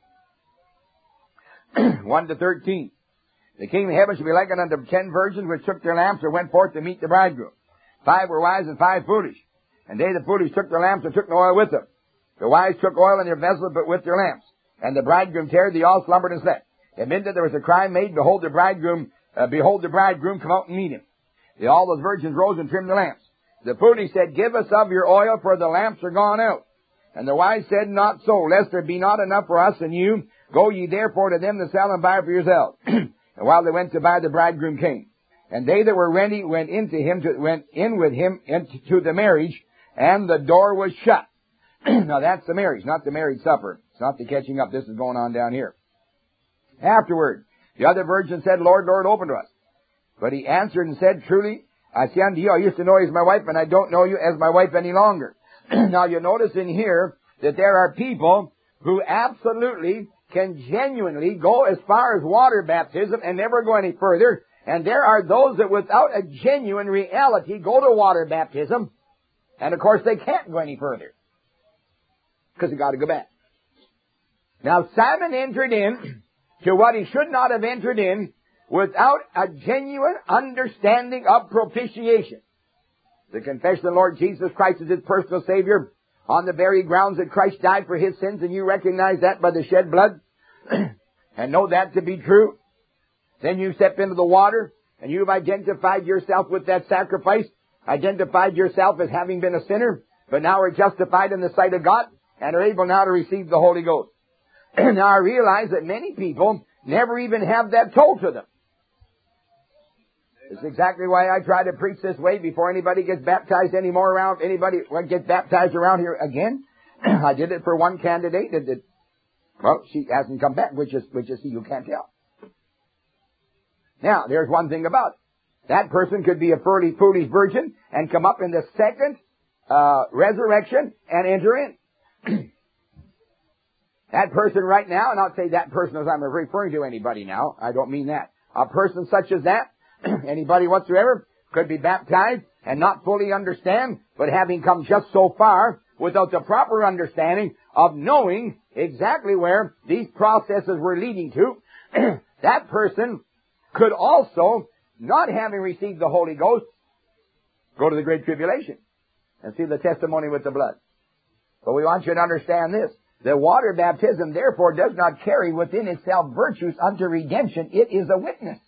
one to thirteen. The kingdom of heaven shall be likened unto ten virgins which took their lamps and went forth to meet the bridegroom. Five were wise and five foolish. And they that foolish took their lamps and took no oil with them. The wise took oil in their vessels, but with their lamps. And the bridegroom tarried, they all slumbered and slept. At midnight there was a cry made, behold the bridegroom, uh, behold the bridegroom, come out and meet him. They, all those virgins rose and trimmed the lamps. The foolish said, give us of your oil, for the lamps are gone out. And the wise said, not so, lest there be not enough for us and you. Go ye therefore to them that sell and buy for yourselves. And while they went to buy, the bridegroom came. And they that were ready went into him, to, went in with him into to the marriage, and the door was shut. Now that's the marriage, not the marriage supper. It's not the catching up. This is going on down here. Afterward, the other virgin said, Lord, Lord, open to us. But he answered and said, truly, I say unto you, I used to know you as my wife, and I don't know you as my wife any longer. Now you notice in here that there are people who absolutely can genuinely go as far as water baptism and never go any further. And there are those that without a genuine reality go to water baptism. And of course they can't go any further. Because they got to go back. Now Simon entered in to what he should not have entered in without a genuine understanding of propitiation. The confession of the Lord Jesus Christ as his personal Savior on the very grounds that Christ died for his sins, and you recognize that by the shed blood and know that to be true. Then you step into the water and you've identified yourself with that sacrifice, identified yourself as having been a sinner, but now are justified in the sight of God and are able now to receive the Holy Ghost. Now I realize that many people never even have that told to them. It's exactly why I try to preach this way before anybody gets baptized anymore around, anybody gets baptized around here again. I did it for one candidate that did, well, she hasn't come back, which is, which is, you can't tell. Now, there's one thing about it. That person could be a foolish, foolish virgin and come up in the second, uh, resurrection and enter in. That person right now, and I'll say that person as I'm referring to anybody now, I don't mean that. A person such as that, anybody whatsoever, could be baptized and not fully understand, but having come just so far without the proper understanding of knowing exactly where these processes were leading to, that person could also, not having received the Holy Ghost, go to the Great Tribulation and see the testimony with the blood. But we want you to understand this. The water baptism, therefore, does not carry within itself virtues unto redemption. It is a witness.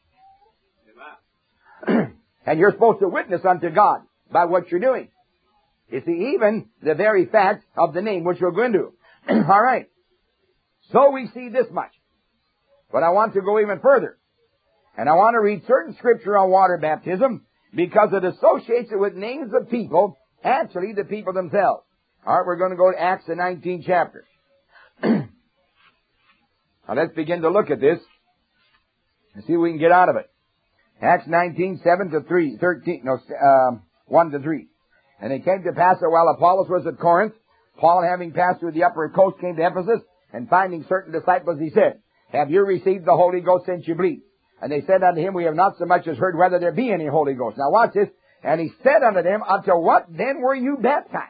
And you're supposed to witness unto God by what you're doing. You see, even the very fact of the name, which we'll go into. All right. So we see this much. But I want to go even further. And I want to read certain scripture on water baptism because it associates it with names of people, actually the people themselves. All right, we're going to go to Acts, the nineteenth chapter. Now let's begin to look at this and see what we can get out of it. Acts nineteen, seven to three, thirteen, no, um, one to three. And it came to pass that while Apollos was at Corinth, Paul, having passed through the upper coast, came to Ephesus, and finding certain disciples, he said, Have you received the Holy Ghost since you believed? And they said unto him, We have not so much as heard whether there be any Holy Ghost. Now watch this. And he said unto them, Unto what then were you baptized?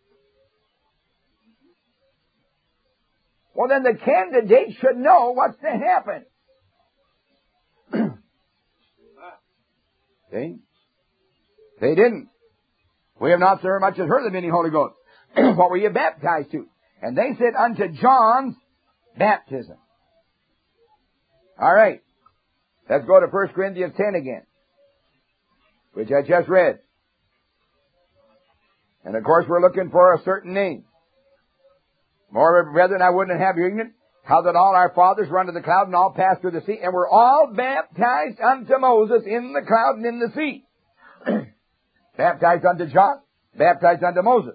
Well, then the candidate should know what's to happen. See? They didn't. We have not so much as heard of any Holy Ghost. What were you baptized to? And they said, Unto John's baptism. All right. Let's go to First Corinthians ten again, which I just read. And of course we're looking for a certain name. Moreover, brethren, I wouldn't have you ignorant how that all our fathers were under the cloud and all passed through the sea, and were all baptized unto Moses in the cloud and in the sea. Baptized unto John, baptized unto Moses.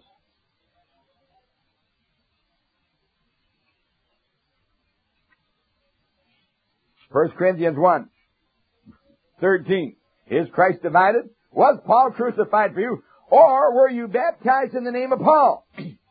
First Corinthians one, thirteen. Is Christ divided? Was Paul crucified for you? Or were you baptized in the name of Paul?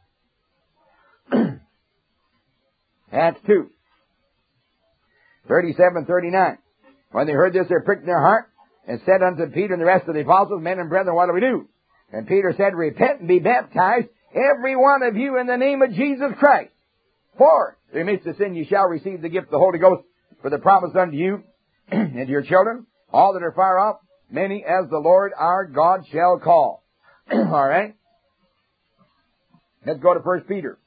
Acts two, thirty-seven, thirty-nine. When they heard this, they pricked their heart and said unto Peter and the rest of the apostles, Men and brethren, what do we do? And Peter said, Repent and be baptized, every one of you, in the name of Jesus Christ. For, in the midst of sin, you shall receive the gift of the Holy Ghost, for the promise unto you and to your children, all that are far off, many as the Lord our God shall call. All right. Let's go to First Peter.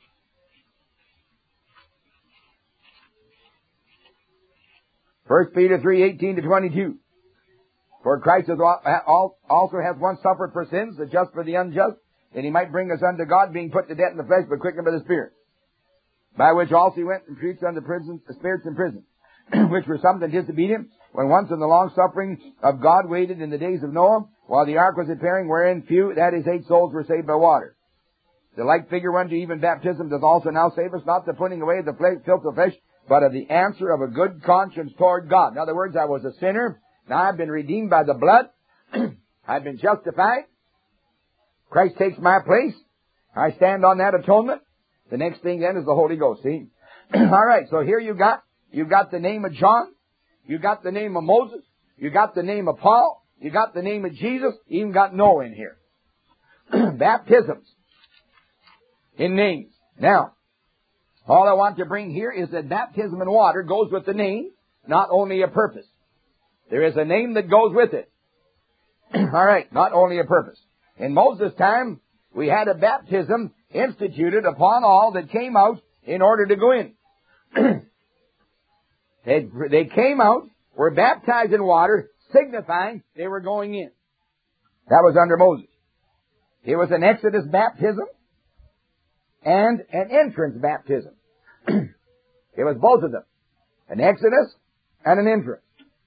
First Peter three, eighteen to twenty-two. For Christ has also hath once suffered for sins, the just for the unjust, that he might bring us unto God, being put to death in the flesh, but quickened by the Spirit. By which also he went and preached unto prison, the spirits in prison, which were some that disobedient, when once in the long suffering of God waited in the days of Noah, while the ark was repairing, wherein few, that is, eight souls, were saved by water. The like figure unto even baptism doth also now save us, not the putting away of the flesh, filth of flesh, but of the answer of a good conscience toward God. In other words, I was a sinner. Now I've been redeemed by the blood. I've been justified. Christ takes my place. I stand on that atonement. The next thing then is the Holy Ghost, see? All right, so here you got, you got the name of John. You got the name of Moses. You got the name of Paul. You got the name of Jesus. You even got Noah in here. Baptisms in names. Now, all I want to bring here is that baptism in water goes with the name, not only a purpose. There is a name that goes with it. All right, not only a purpose. In Moses' time, we had a baptism instituted upon all that came out in order to go in. they, they came out, were baptized in water, signifying they were going in. That was under Moses. It was an Exodus baptism and an entrance baptism. It was both of them. An Exodus and an entrance.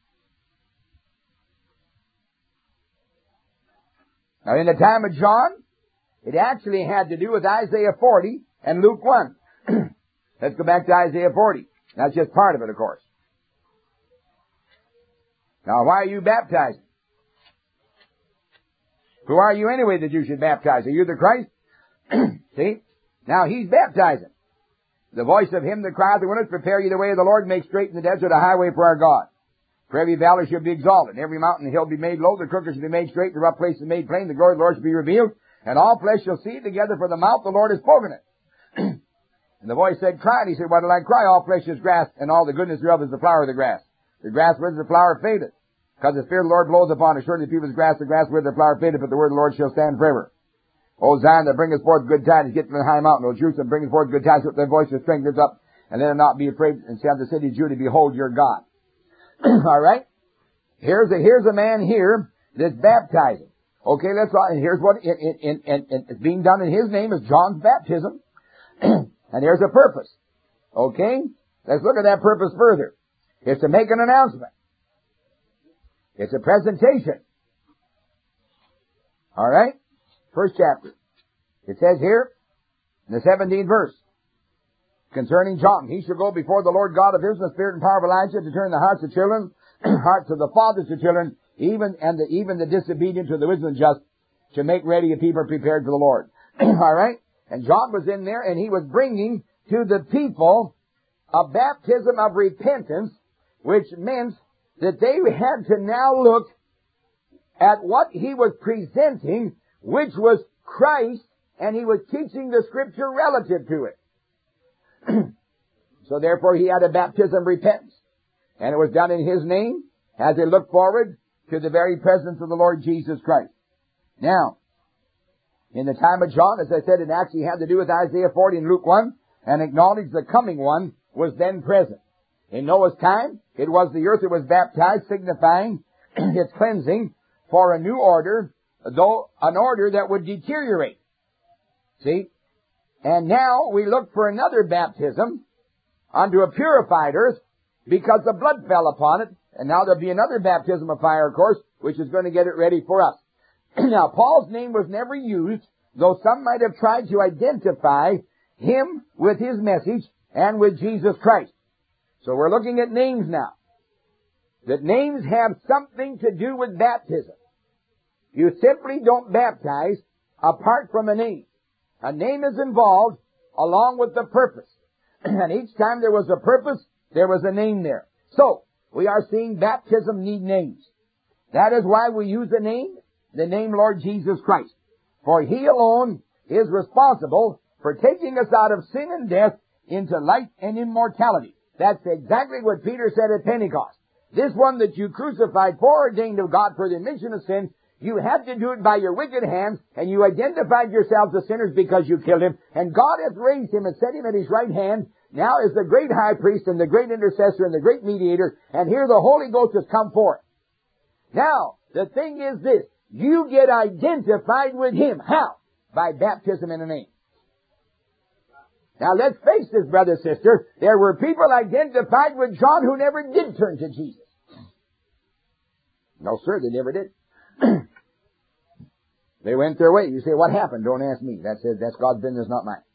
Now in the time of John, it actually had to do with Isaiah forty and Luke one. Let's go back to Isaiah forty. That's just part of it, of course. Now, why are you baptizing? Who are you anyway that you should baptize? Are you the Christ? See? Now, he's baptizing. The voice of him that crieth, "When it prepare ye the way of the Lord, make straight in the desert a highway for our God. For every valley shall be exalted, and every mountain and hill be made low, the crooked shall be made straight, the rough places made plain, the glory of the Lord shall be revealed, and all flesh shall see it together, for the mouth of the Lord has spoken it." And the voice said, "Cry." And he said, "Why do I cry? All flesh is grass, and all the goodness thereof is the flower of the grass. The grass withers, the flower fadeth. Because the Spirit of the Lord blows upon it. Surely the people's grass, the grass withers, the flower fadeth, but the word of the Lord shall stand forever. O Zion, that bringeth forth good tidings, get from the high mountain. O Jerusalem, bringeth forth good tidings, with their voice of strength is up, and let them not be afraid, and say unto the city of Judah, behold your God. All right? Here's a, here's a man here that's baptizing. Okay, let's, and here's what, in, in, in, in, it's being done in his name is John's baptism. And there's a purpose. Okay? Let's look at that purpose further. It's to make an announcement. It's a presentation. All right? First chapter. It says here, in the seventeenth verse, concerning John, he shall go before the Lord God of Israel, the spirit and power of Elijah, to turn the hearts of children, hearts of the fathers to children, even and the, even the disobedient to the wisdom of just, to make ready a people prepared for the Lord. All right? And John was in there, and he was bringing to the people a baptism of repentance, which meant that they had to now look at what he was presenting, which was Christ, and he was teaching the Scripture relative to it. So therefore he had a baptism of repentance. And it was done in his name as they looked forward to the very presence of the Lord Jesus Christ. Now, in the time of John, as I said, it actually had to do with Isaiah forty and Luke one, and acknowledged the coming one was then present. In Noah's time, it was the earth that was baptized, signifying its cleansing for a new order, though an order that would deteriorate. See? And now we look for another baptism unto a purified earth, because the blood fell upon it, and now there'll be another baptism of fire, of course, which is going to get it ready for us. Now, Paul's name was never used, though some might have tried to identify him with his message and with Jesus Christ. So we're looking at names now. That names have something to do with baptism. You simply don't baptize apart from a name. A name is involved along with the purpose. And each time there was a purpose, there was a name there. So, we are seeing baptism need names. That is why we use a name, the name Lord Jesus Christ. For He alone is responsible for taking us out of sin and death into life and immortality. That's exactly what Peter said at Pentecost. This one that you crucified, foreordained of God for the remission of sin, you had to do it by your wicked hands, and you identified yourselves as sinners because you killed him, and God hath raised him and set him at his right hand, now is the great high priest and the great intercessor and the great mediator, and here the Holy Ghost has come forth. Now, the thing is this, you get identified with him. How? By baptism in a name. Now let's face this, brother, sister, there were people identified with John who never did turn to Jesus. No, sir, they never did. They went their way. You say, what happened? Don't ask me. That's it. That's God's business, not mine.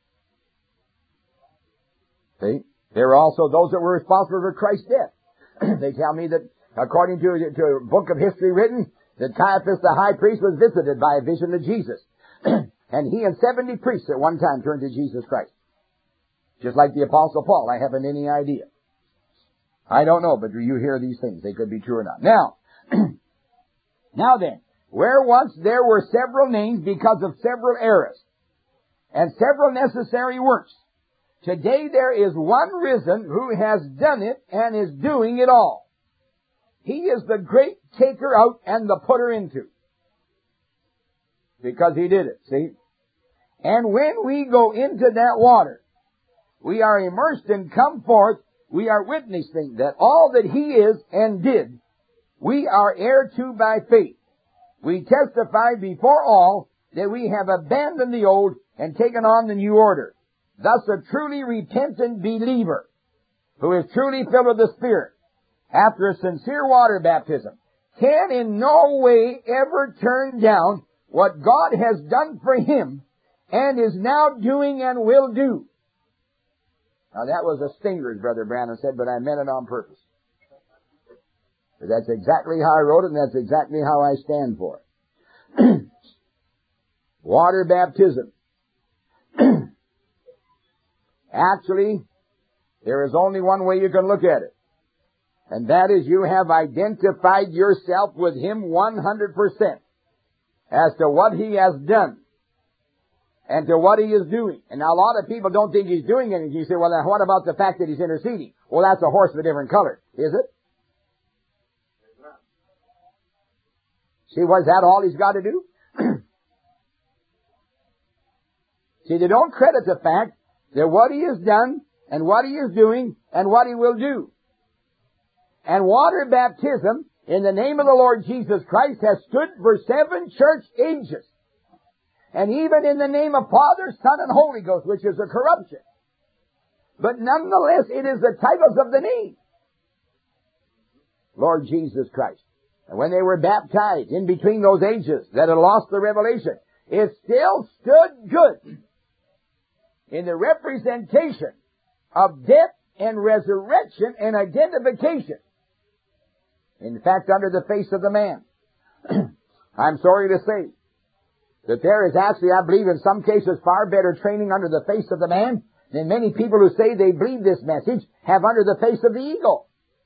See? There were also those that were responsible for Christ's death. They tell me that, according to, to a book of history written, that Caiaphas the high priest was visited by a vision of Jesus. And he and seventy priests at one time turned to Jesus Christ. Just like the Apostle Paul. I haven't any idea. I don't know, but you hear these things. They could be true or not. Now, now then, where once there were several names because of several eras and several necessary works, today there is one risen who has done it and is doing it all. He is the great taker out and the putter into. Because he did it, see? And when we go into that water, we are immersed and come forth, we are witnessing that all that he is and did, we are heir to by faith. We testify before all that we have abandoned the old and taken on the new order. Thus a truly repentant believer, who is truly filled with the Spirit, after a sincere water baptism, can in no way ever turn down what God has done for him and is now doing and will do. Now that was a stinger, as Brother Branham said, but I meant it on purpose. But that's exactly how I wrote it, and that's exactly how I stand for it. Water baptism. Actually, there is only one way you can look at it. And that is you have identified yourself with him one hundred percent as to what he has done and to what he is doing. And now a lot of people don't think he's doing anything. You say, well, now what about the fact that he's interceding? Well, that's a horse of a different color. Is it? See, was that all he's got to do? See, they don't credit the fact that what He has done and what He is doing and what He will do. And water baptism in the name of the Lord Jesus Christ has stood for seven church ages. And even in the name of Father, Son, and Holy Ghost, which is a corruption. But nonetheless, it is the titles of the name. Lord Jesus Christ. And when they were baptized in between those ages that had lost the revelation, it still stood good in the representation of death and resurrection and identification. In fact, under the face of the man. I'm sorry to say that there is actually, I believe, in some cases far better training under the face of the man than many people who say they believe this message have under the face of the eagle.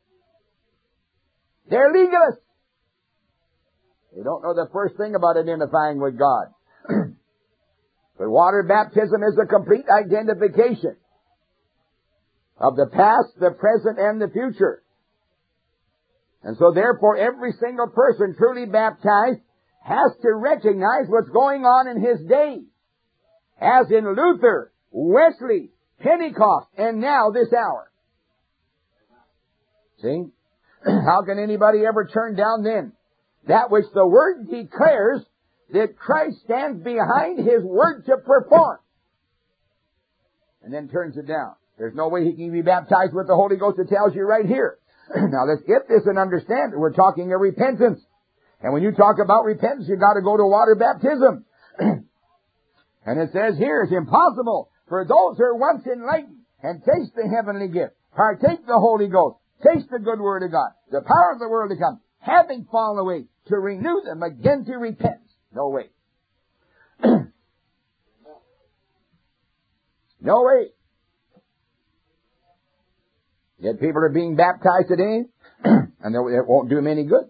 They're legalists. They don't know the first thing about identifying with God. But water baptism is a complete identification of the past, the present, and the future. And so therefore every single person truly baptized has to recognize what's going on in his day. As in Luther, Wesley, Pentecost, and now this hour. See? How can anybody ever turn down then that which the Word declares that Christ stands behind His Word to perform? And then turns it down. There's no way he can be baptized with the Holy Ghost. It tells you right here. Now let's get this and understand that we're talking of repentance. And when you talk about repentance, you've got to go to water baptism. And it says here, it's impossible for those who are once enlightened and taste the heavenly gift, partake the Holy Ghost, taste the good word of God, the power of the world to come, having fallen away, to renew them again to repentance. No way. No way. Yet people are being baptized today, and it won't do them any good.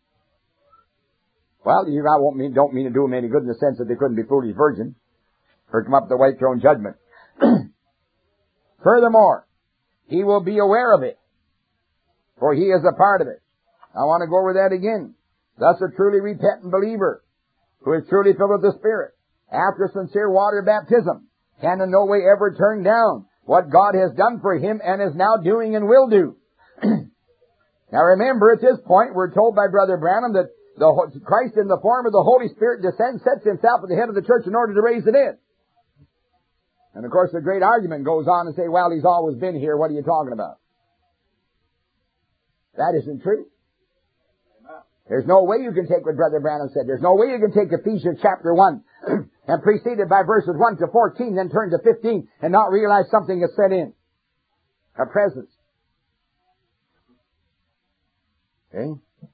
Well, you I won't mean, don't mean to do them any good in the sense that they couldn't be foolish virgins or come up to the white throne judgment. Furthermore, he will be aware of it, for he is a part of it. I want to go over that again. Thus a truly repentant believer, who is truly filled with the Spirit, after sincere water baptism, can in no way ever turn down what God has done for him and is now doing and will do. Now remember, at this point, we're told by Brother Branham that the Christ in the form of the Holy Spirit descends, sets himself at the head of the church in order to raise the dead. And of course the great argument goes on and say, well, he's always been here. What are you talking about? That isn't true. There's no way you can take what Brother Branham said. There's no way you can take Ephesians chapter one and preceded by verses one to fourteen, then turn to fifteen and not realize something is set in. A presence. Okay?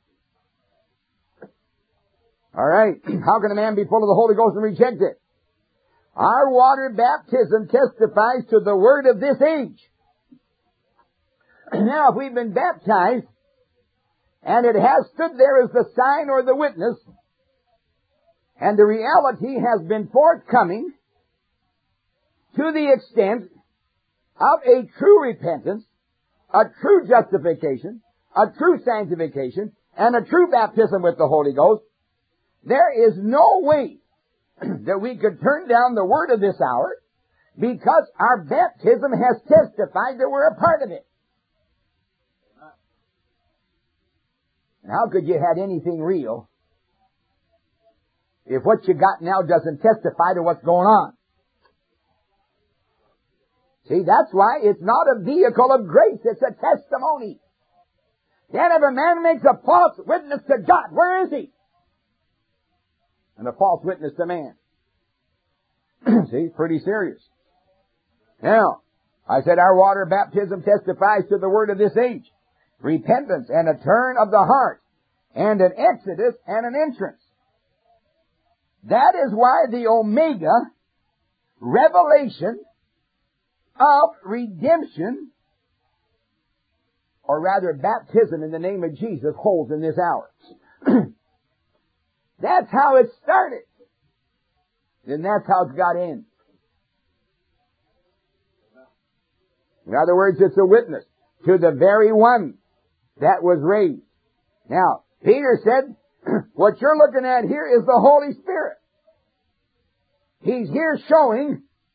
All right. How can a man be full of the Holy Ghost and reject it? Our water baptism testifies to the word of this age. Now, if we've been baptized, and it has stood there as the sign or the witness, and the reality has been forthcoming to the extent of a true repentance, a true justification, a true sanctification, and a true baptism with the Holy Ghost, there is no way that we could turn down the word of this hour, because our baptism has testified that we're a part of it. And how could you have anything real if what you got now doesn't testify to what's going on? See, that's why it's not a vehicle of grace, it's a testimony. Then if a man makes a false witness to God, where is he? And a false witness to man. See, pretty serious. Now, I said our water baptism testifies to the word of this age. Repentance and a turn of the heart, and an exodus and an entrance. That is why the Omega revelation of redemption, or rather baptism in the name of Jesus, holds in this hour. That's how it started. Then that's how it's got in. In other words, it's a witness to the very one that was raised. Now, Peter said, what you're looking at here is the Holy Spirit. He's here showing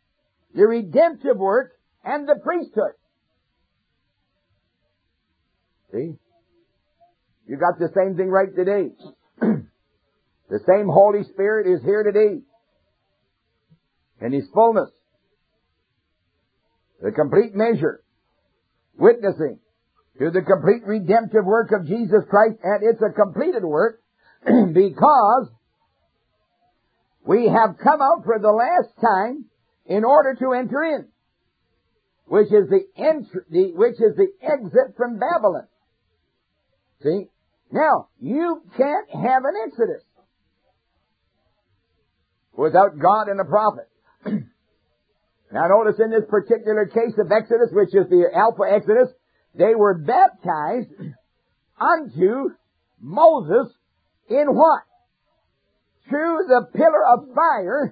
the redemptive work, and the priesthood. See? You got the same thing right today. The same Holy Spirit is here today. In His fullness. The complete measure. Witnessing to the complete redemptive work of Jesus Christ, and it's a completed work because we have come out for the last time in order to enter in, which is the, entr- the which is the exit from Babylon. See? Now, you can't have an exodus without God and the prophet. Now notice in this particular case of Exodus, which is the Alpha Exodus, they were baptized unto Moses in what? Through the pillar of fire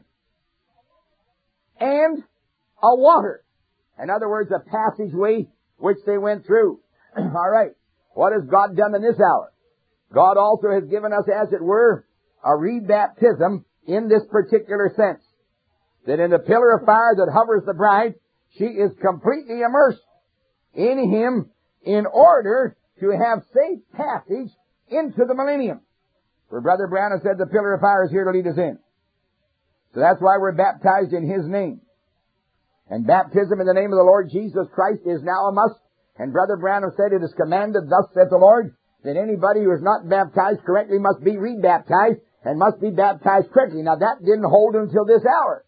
and a water. In other words, a passageway which they went through. All right. What has God done in this hour? God also has given us, as it were, a rebaptism in this particular sense. That in the pillar of fire that hovers the bride, she is completely immersed in Him in order to have safe passage into the millennium. For Brother Branham said the pillar of fire is here to lead us in. So that's why we're baptized in His name. And baptism in the name of the Lord Jesus Christ is now a must. And Brother Branham said it is commanded, thus saith the Lord, that anybody who is not baptized correctly must be rebaptized and must be baptized correctly. Now that didn't hold until this hour.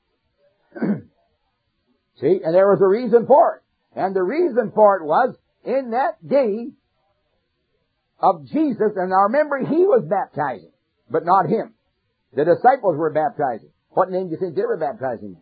See, and there was a reason for it. And the reason for it was, in that day of Jesus, and now remember, He was baptizing, but not Him. The disciples were baptizing. What name do you think they were baptizing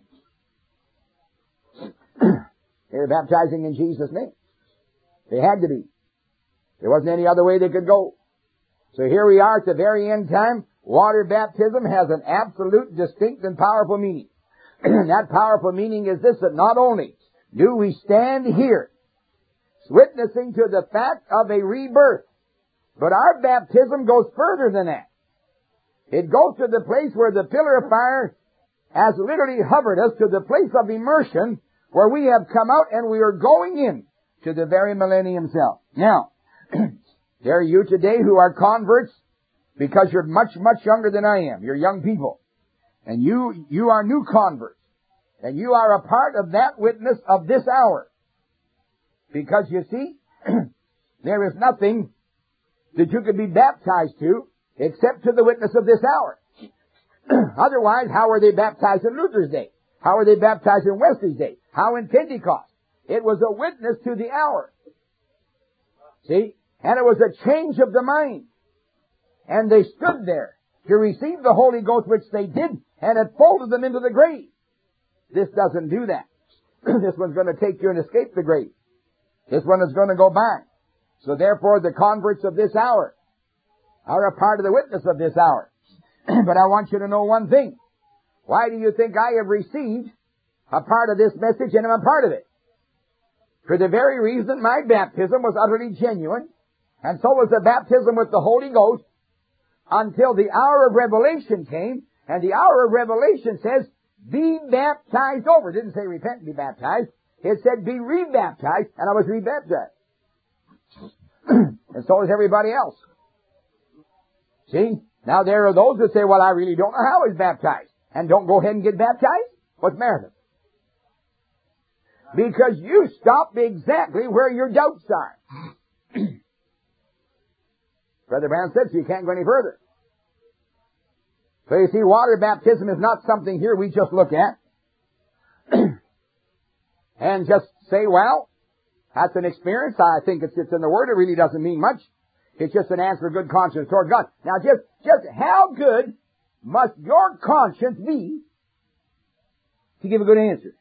in? They were baptizing in Jesus' name. They had to be. There wasn't any other way they could go. So here we are at the very end time. Water baptism has an absolute, distinct, and powerful meaning. That powerful meaning is this, that not only do we stand here witnessing to the fact of a rebirth, but our baptism goes further than that. It goes to the place where the pillar of fire has literally hovered us to the place of immersion where we have come out and we are going in to the very millennium self. Now, there are you today who are converts because you're much, much younger than I am. You're young people. And you, you are new converts. And you are a part of that witness of this hour. Because you see, there is nothing that you could be baptized to except to the witness of this hour. Otherwise, how were they baptized in Luther's day? How were they baptized in Wesley's day? How in Pentecost? It was a witness to the hour. See? And it was a change of the mind. And they stood there to receive the Holy Ghost, which they did, and it folded them into the grave. This doesn't do that. This one's going to take you and escape the grave. This one is going to go back. So therefore, the converts of this hour are a part of the witness of this hour. But I want you to know one thing. Why do you think I have received a part of this message and am a part of it? For the very reason my baptism was utterly genuine, and so was the baptism with the Holy Ghost, until the hour of revelation came, and the hour of revelation says, be baptized over. It didn't say repent and be baptized. It said be rebaptized, and I was rebaptized. And so is everybody else. See? Now there are those that say, well, I really don't know how I was baptized. And don't go ahead and get baptized? What's the matter? Because you stop exactly where your doubts are. Brother Branham said so you can't go any further. So you see, water baptism is not something here we just look at and just say, well, that's an experience. I think it's, it's in the Word. It really doesn't mean much. It's just an answer of good conscience toward God. Now just, just how good must your conscience be to give a good answer?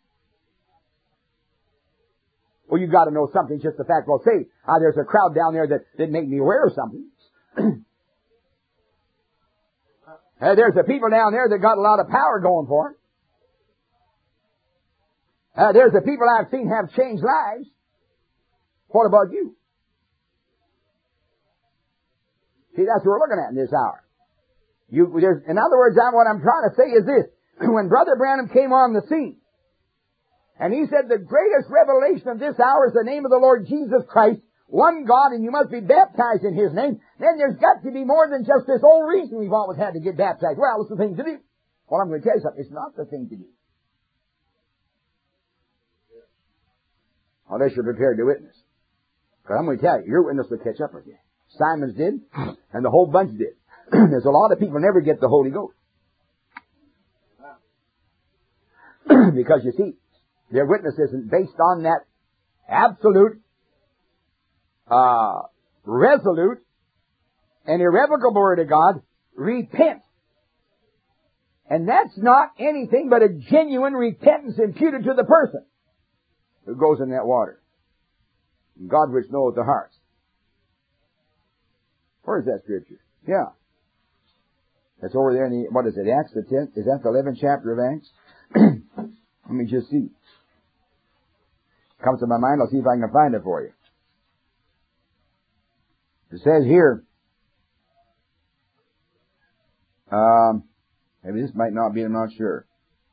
Well, you've got to know something, just the fact, well, say, ah, there's a crowd down there that, that make me aware of something. uh, there's the people down there that got a lot of power going for them. Uh, there's the people I've seen have changed lives. What about you? See, that's what we're looking at in this hour. You, there's, in other words, what I'm trying to say is this. When Brother Branham came on the scene, And he said the greatest revelation of this hour is the name of the Lord Jesus Christ, one God, and you must be baptized in His name. Then there's got to be more than just this old reason we've always had to get baptized. Well, it's the thing to do. Well, I'm going to tell you something. It's not the thing to do. Unless you're prepared to witness. Because I'm going to tell you, your witness will catch up with you. Simon's did, and the whole bunch did. There's a lot of people never get the Holy Ghost. Because you see, their witness isn't based on that absolute, uh, resolute, and irrevocable word of God, repent. And that's not anything but a genuine repentance imputed to the person who goes in that water. God which knoweth the hearts. Where is that scripture? Yeah. That's over there in the, what is it, Acts the tenth? Is that the eleventh chapter of Acts? Let me just see. Comes to my mind, I'll see if I can find it for you. It says here, um, maybe this might not be, I'm not sure.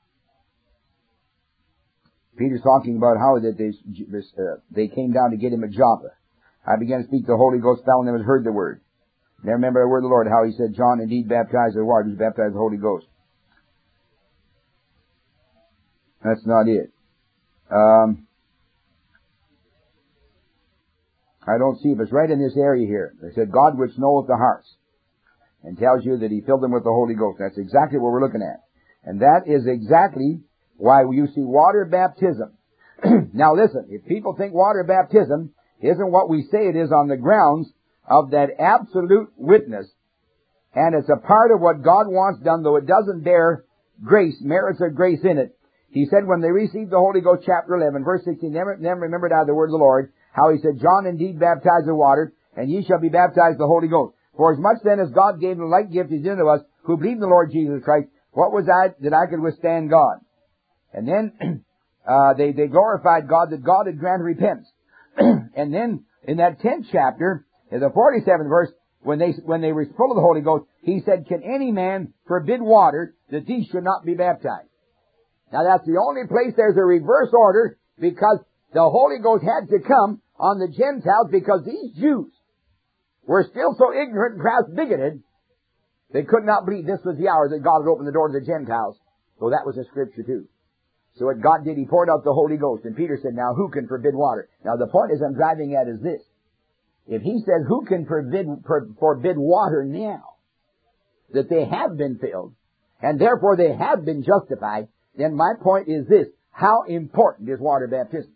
Peter's talking about how that they, uh, they came down to get him at Joppa. I began to speak, the Holy Ghost fell on them and heard the word. Now remember the word of the Lord, how he said, John indeed baptized with water, he baptized the Holy Ghost. That's not it. Um, I don't see, but it's right in this area here. They said, God which knoweth the hearts, and tells you that he filled them with the Holy Ghost. That's exactly what we're looking at. And that is exactly why you see water baptism. Now listen, if people think water baptism isn't what we say it is on the grounds of that absolute witness, and it's a part of what God wants done, though it doesn't bear grace, merits of grace in it. He said when they received the Holy Ghost, chapter eleven, verse sixteen, then remembered out of the word of the Lord, how he said, John indeed baptized with water, and ye shall be baptized with the Holy Ghost. For as much then as God gave the like gift is unto us, who believe in the Lord Jesus Christ, what was I that I could withstand God? And then, uh, they, they glorified God that God had granted repentance. And then, in that tenth chapter, in the forty-seventh verse, when they, when they were full of the Holy Ghost, he said, can any man forbid water that these should not be baptized? Now that's the only place there's a reverse order, because the Holy Ghost had to come on the Gentiles, because these Jews were still so ignorant and perhaps bigoted, they could not believe this was the hour that God had opened the door to the Gentiles. So that was a scripture too. So what God did, he poured out the Holy Ghost. And Peter said, now who can forbid water? Now the point is I'm driving at is this. If he says who can forbid, for, forbid water now, that they have been filled, and therefore they have been justified, then my point is this. How important is water baptism?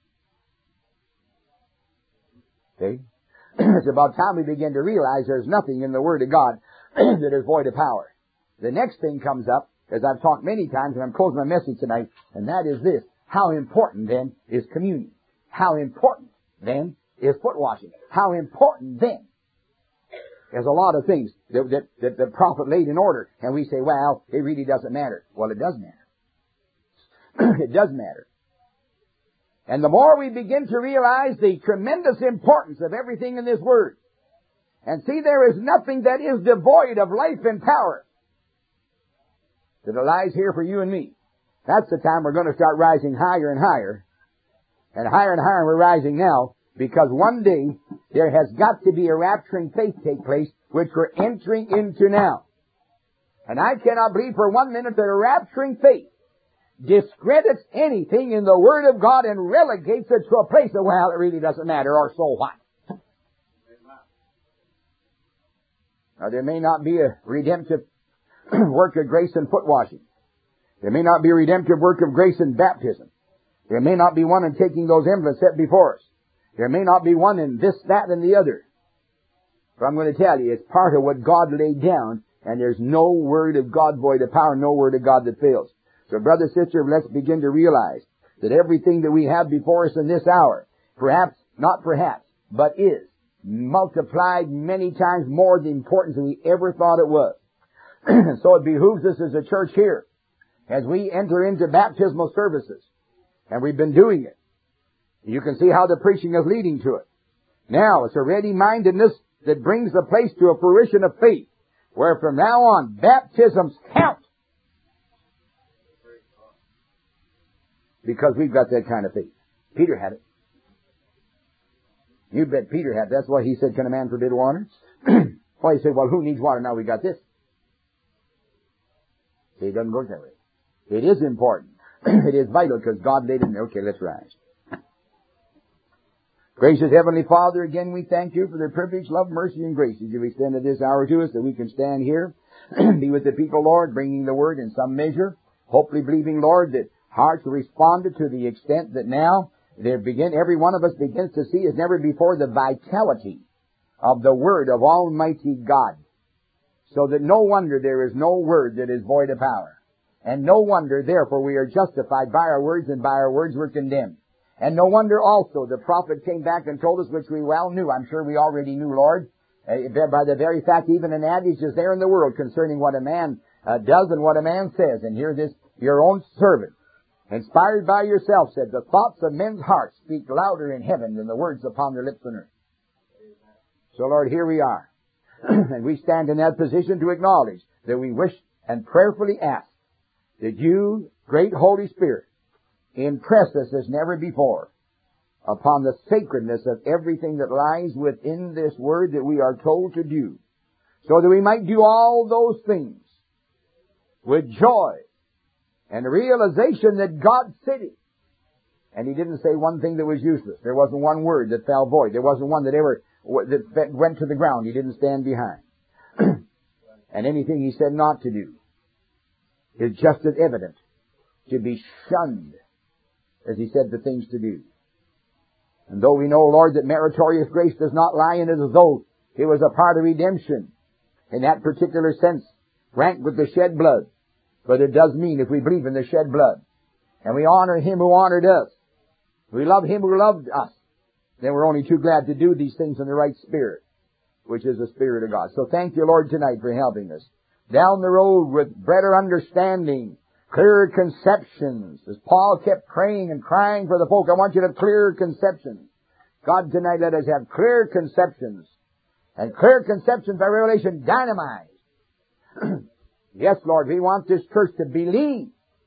Okay? It's about time we begin to realize there's nothing in the Word of God that is void of power. The next thing comes up, as I've talked many times, and I'm closing my message tonight, and that is this. How important, then, is communion? How important, then, is foot washing? How important, then? There's a lot of things that, that, that the prophet laid in order, and we say, well, it really doesn't matter. Well, it does matter. It does matter. And the more we begin to realize the tremendous importance of everything in this Word, and see there is nothing that is devoid of life and power, that lies here for you and me. That's the time we're going to start rising higher and higher. And higher and higher we're rising now, because one day there has got to be a rapturing faith take place, which we're entering into now. And I cannot believe for one minute that a rapturing faith discredits anything in the Word of God and relegates it to a place of, well, it really doesn't matter, or so what. Now there may not be a redemptive work of grace in foot washing. There may not be a redemptive work of grace in baptism. There may not be one in taking those emblems set before us. There may not be one in this, that, and the other. But I'm going to tell you, it's part of what God laid down, and there's no word of God void of power, no word of God that fails. So brother, sister, let's begin to realize that everything that we have before us in this hour, perhaps, not perhaps, but is multiplied many times more the importance than we ever thought it was. So it behooves us as a church here, as we enter into baptismal services, and we've been doing it. You can see how the preaching is leading to it. Now, it's a ready-mindedness that brings the place to a fruition of faith, where from now on, baptisms count. because we've got that kind of faith. Peter had it. You bet Peter had it. That's why he said, can a man forbid water? Why he said, well, who needs water? Now we got this. See, it doesn't work that way. It is important. It is vital because God laid it in there. Okay, let's rise. Gracious Heavenly Father, again we thank you for the privilege, love, mercy, and grace that you extended this hour to us, that we can stand here, be with the people, Lord, bringing the word in some measure, hopefully believing, Lord, that hearts responded to the extent that now they begin, every one of us begins to see as never before the vitality of the word of Almighty God. So that no wonder there is no word that is void of power. And no wonder, therefore, we are justified by our words, and by our words we're condemned. And no wonder also the prophet came back and told us, which we well knew, I'm sure we already knew, Lord, uh, by the very fact even an adage is there in the world concerning what a man uh, does and what a man says. And here this, your own servant, inspired by yourself, said, the thoughts of men's hearts speak louder in heaven than the words upon their lips on earth. So, Lord, here we are. And we stand in that position to acknowledge that we wish and prayerfully ask that you, great Holy Spirit, impress us as never before upon the sacredness of everything that lies within this word that we are told to do, so that we might do all those things with joy and the realization that God said it. And He didn't say one thing that was useless. There wasn't one word that fell void. There wasn't one that ever that went to the ground. He didn't stand behind. And anything He said not to do is just as evident to be shunned as He said the things to do. And though we know, Lord, that meritorious grace does not lie in it as though it was a part of redemption in that particular sense, ranked with the shed blood. But it does mean, if we believe in the shed blood, and we honor Him who honored us, we love Him who loved us, then we're only too glad to do these things in the right spirit, which is the Spirit of God. So thank you, Lord, tonight for helping us down the road with better understanding, clearer conceptions. As Paul kept praying and crying for the folk, I want you to have clearer conceptions. God, tonight let us have clear conceptions. And clear conceptions by revelation dynamized. Yes, Lord, we want this church to believe.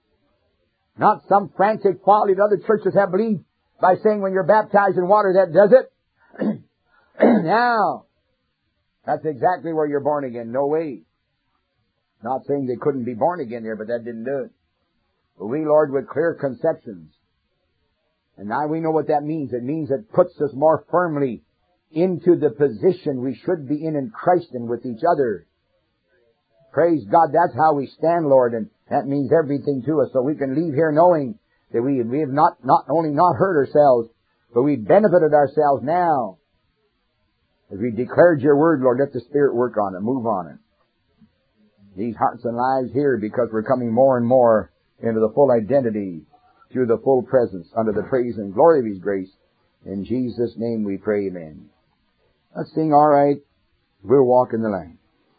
Not some frantic quality that other churches have believed by saying when you're baptized in water that does it. Now, that's exactly where you're born again. No way. Not saying they couldn't be born again there, but that didn't do it. But we, Lord, with clear conceptions. And now we know what that means. It means it puts us more firmly into the position we should be in in Christ and with each other. Praise God, that's how we stand, Lord, and that means everything to us. So we can leave here knowing that we, we have not, not only not hurt ourselves, but we've benefited ourselves now. As we declared your word, Lord, let the Spirit work on it, move on it. These hearts and lives here, because we're coming more and more into the full identity through the full presence under the praise and glory of His grace. In Jesus' name we pray, amen. Let's sing, all right. We'll walk in the line.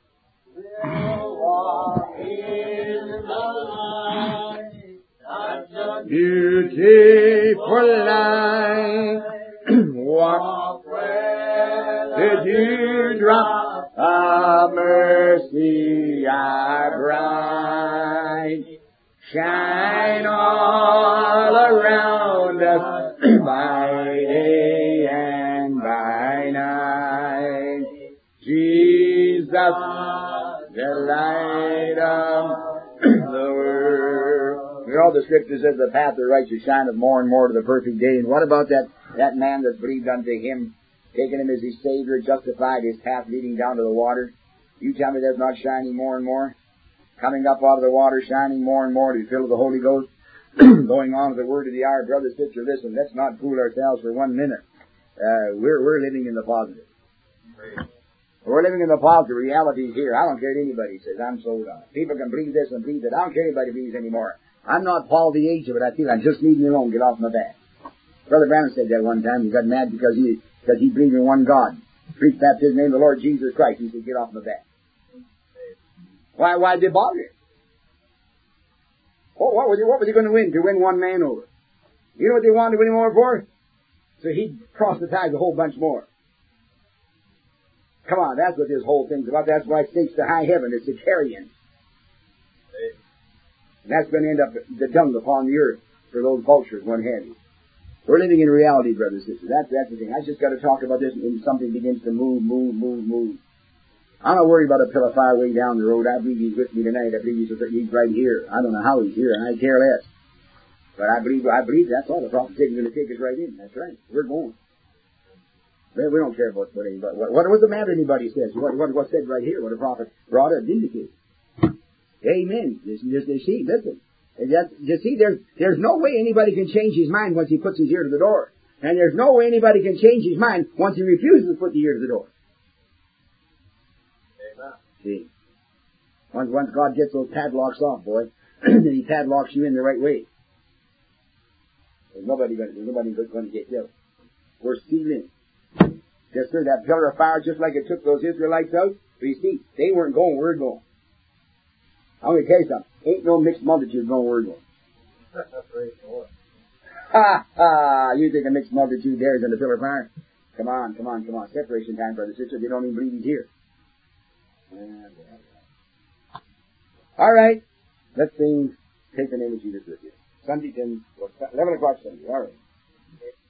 We'll walk in the light, such a beautiful light. Walk where the dewdrops of mercy are bright. Shine all around us by day and by night. Jesus, the light of the world. You know, the Scripture says the path of the righteous shineth more and more to the perfect day. And what about that, that man that believed unto Him, taking Him as his Savior, justified, his path leading down to the water? You tell me that's not shining more and more? Coming up out of the water, shining more and more to be filled with the Holy Ghost. Going on to the word of the hour, brother, sister, listen, let's not fool ourselves for one minute. Uh, we're, we're living in the positive. We're living in the positive reality here. I don't care what anybody says. I'm sold on it. People can believe this and believe that. I don't care what anybody believes anymore. I'm not Paul the age of it. I feel I'm just leaving me alone. Get off my back. Brother Branham said that one time. He got mad because he because he believed in one God. Preached baptism in the name of the Lord Jesus Christ. He said, get off my back. Why, why did they bother him? What, what, was he, what was he going to win? To win one man over. You know what they wanted to win him over for? So he'd proselytize a whole bunch more. Come on, that's what this whole thing's about. That's why it stinks to high heaven. It's a carrion. And that's going to end up the dung upon the earth. for those vultures, what have you. We're living in reality, brothers and sisters. That's, that's the thing. I just got to talk about this and something begins to move, move, move, move. I'm not worried about a pillar of fire way down the road. I believe he's with me tonight. I believe he's, he's right here. I don't know how he's here, and I care less. But I believe, I believe that's all. The prophet said he's going to take us right in. That's right. We're going. Well, we don't care about what anybody, what, what, what's the matter anybody says? What, what, what's said right here? What the prophet brought us indicates. Amen. Just, just, just see, listen. Just, just see, there's, there's no way anybody can change his mind once he puts his ear to the door. And there's no way anybody can change his mind once he refuses to put the ear to the door. Amen. See. Once, once God gets those padlocks off, boy, then he padlocks you in the right way. There's nobody going to, there's nobody going to get killed. We're sealing. Just sir, that pillar of fire, just like it took those Israelites out. But you see, they weren't going, we're going. I'm going to tell you something. Ain't no mixed multitude going, we're going. Ha ha! You think a mixed multitude there is in the pillar of fire? Come on, come on, come on. Separation time, brother, sister. They don't even believe he's here. All right. Let's sing Take the Name of Jesus with you. Sunday, ten, eleven o'clock Sunday. All right.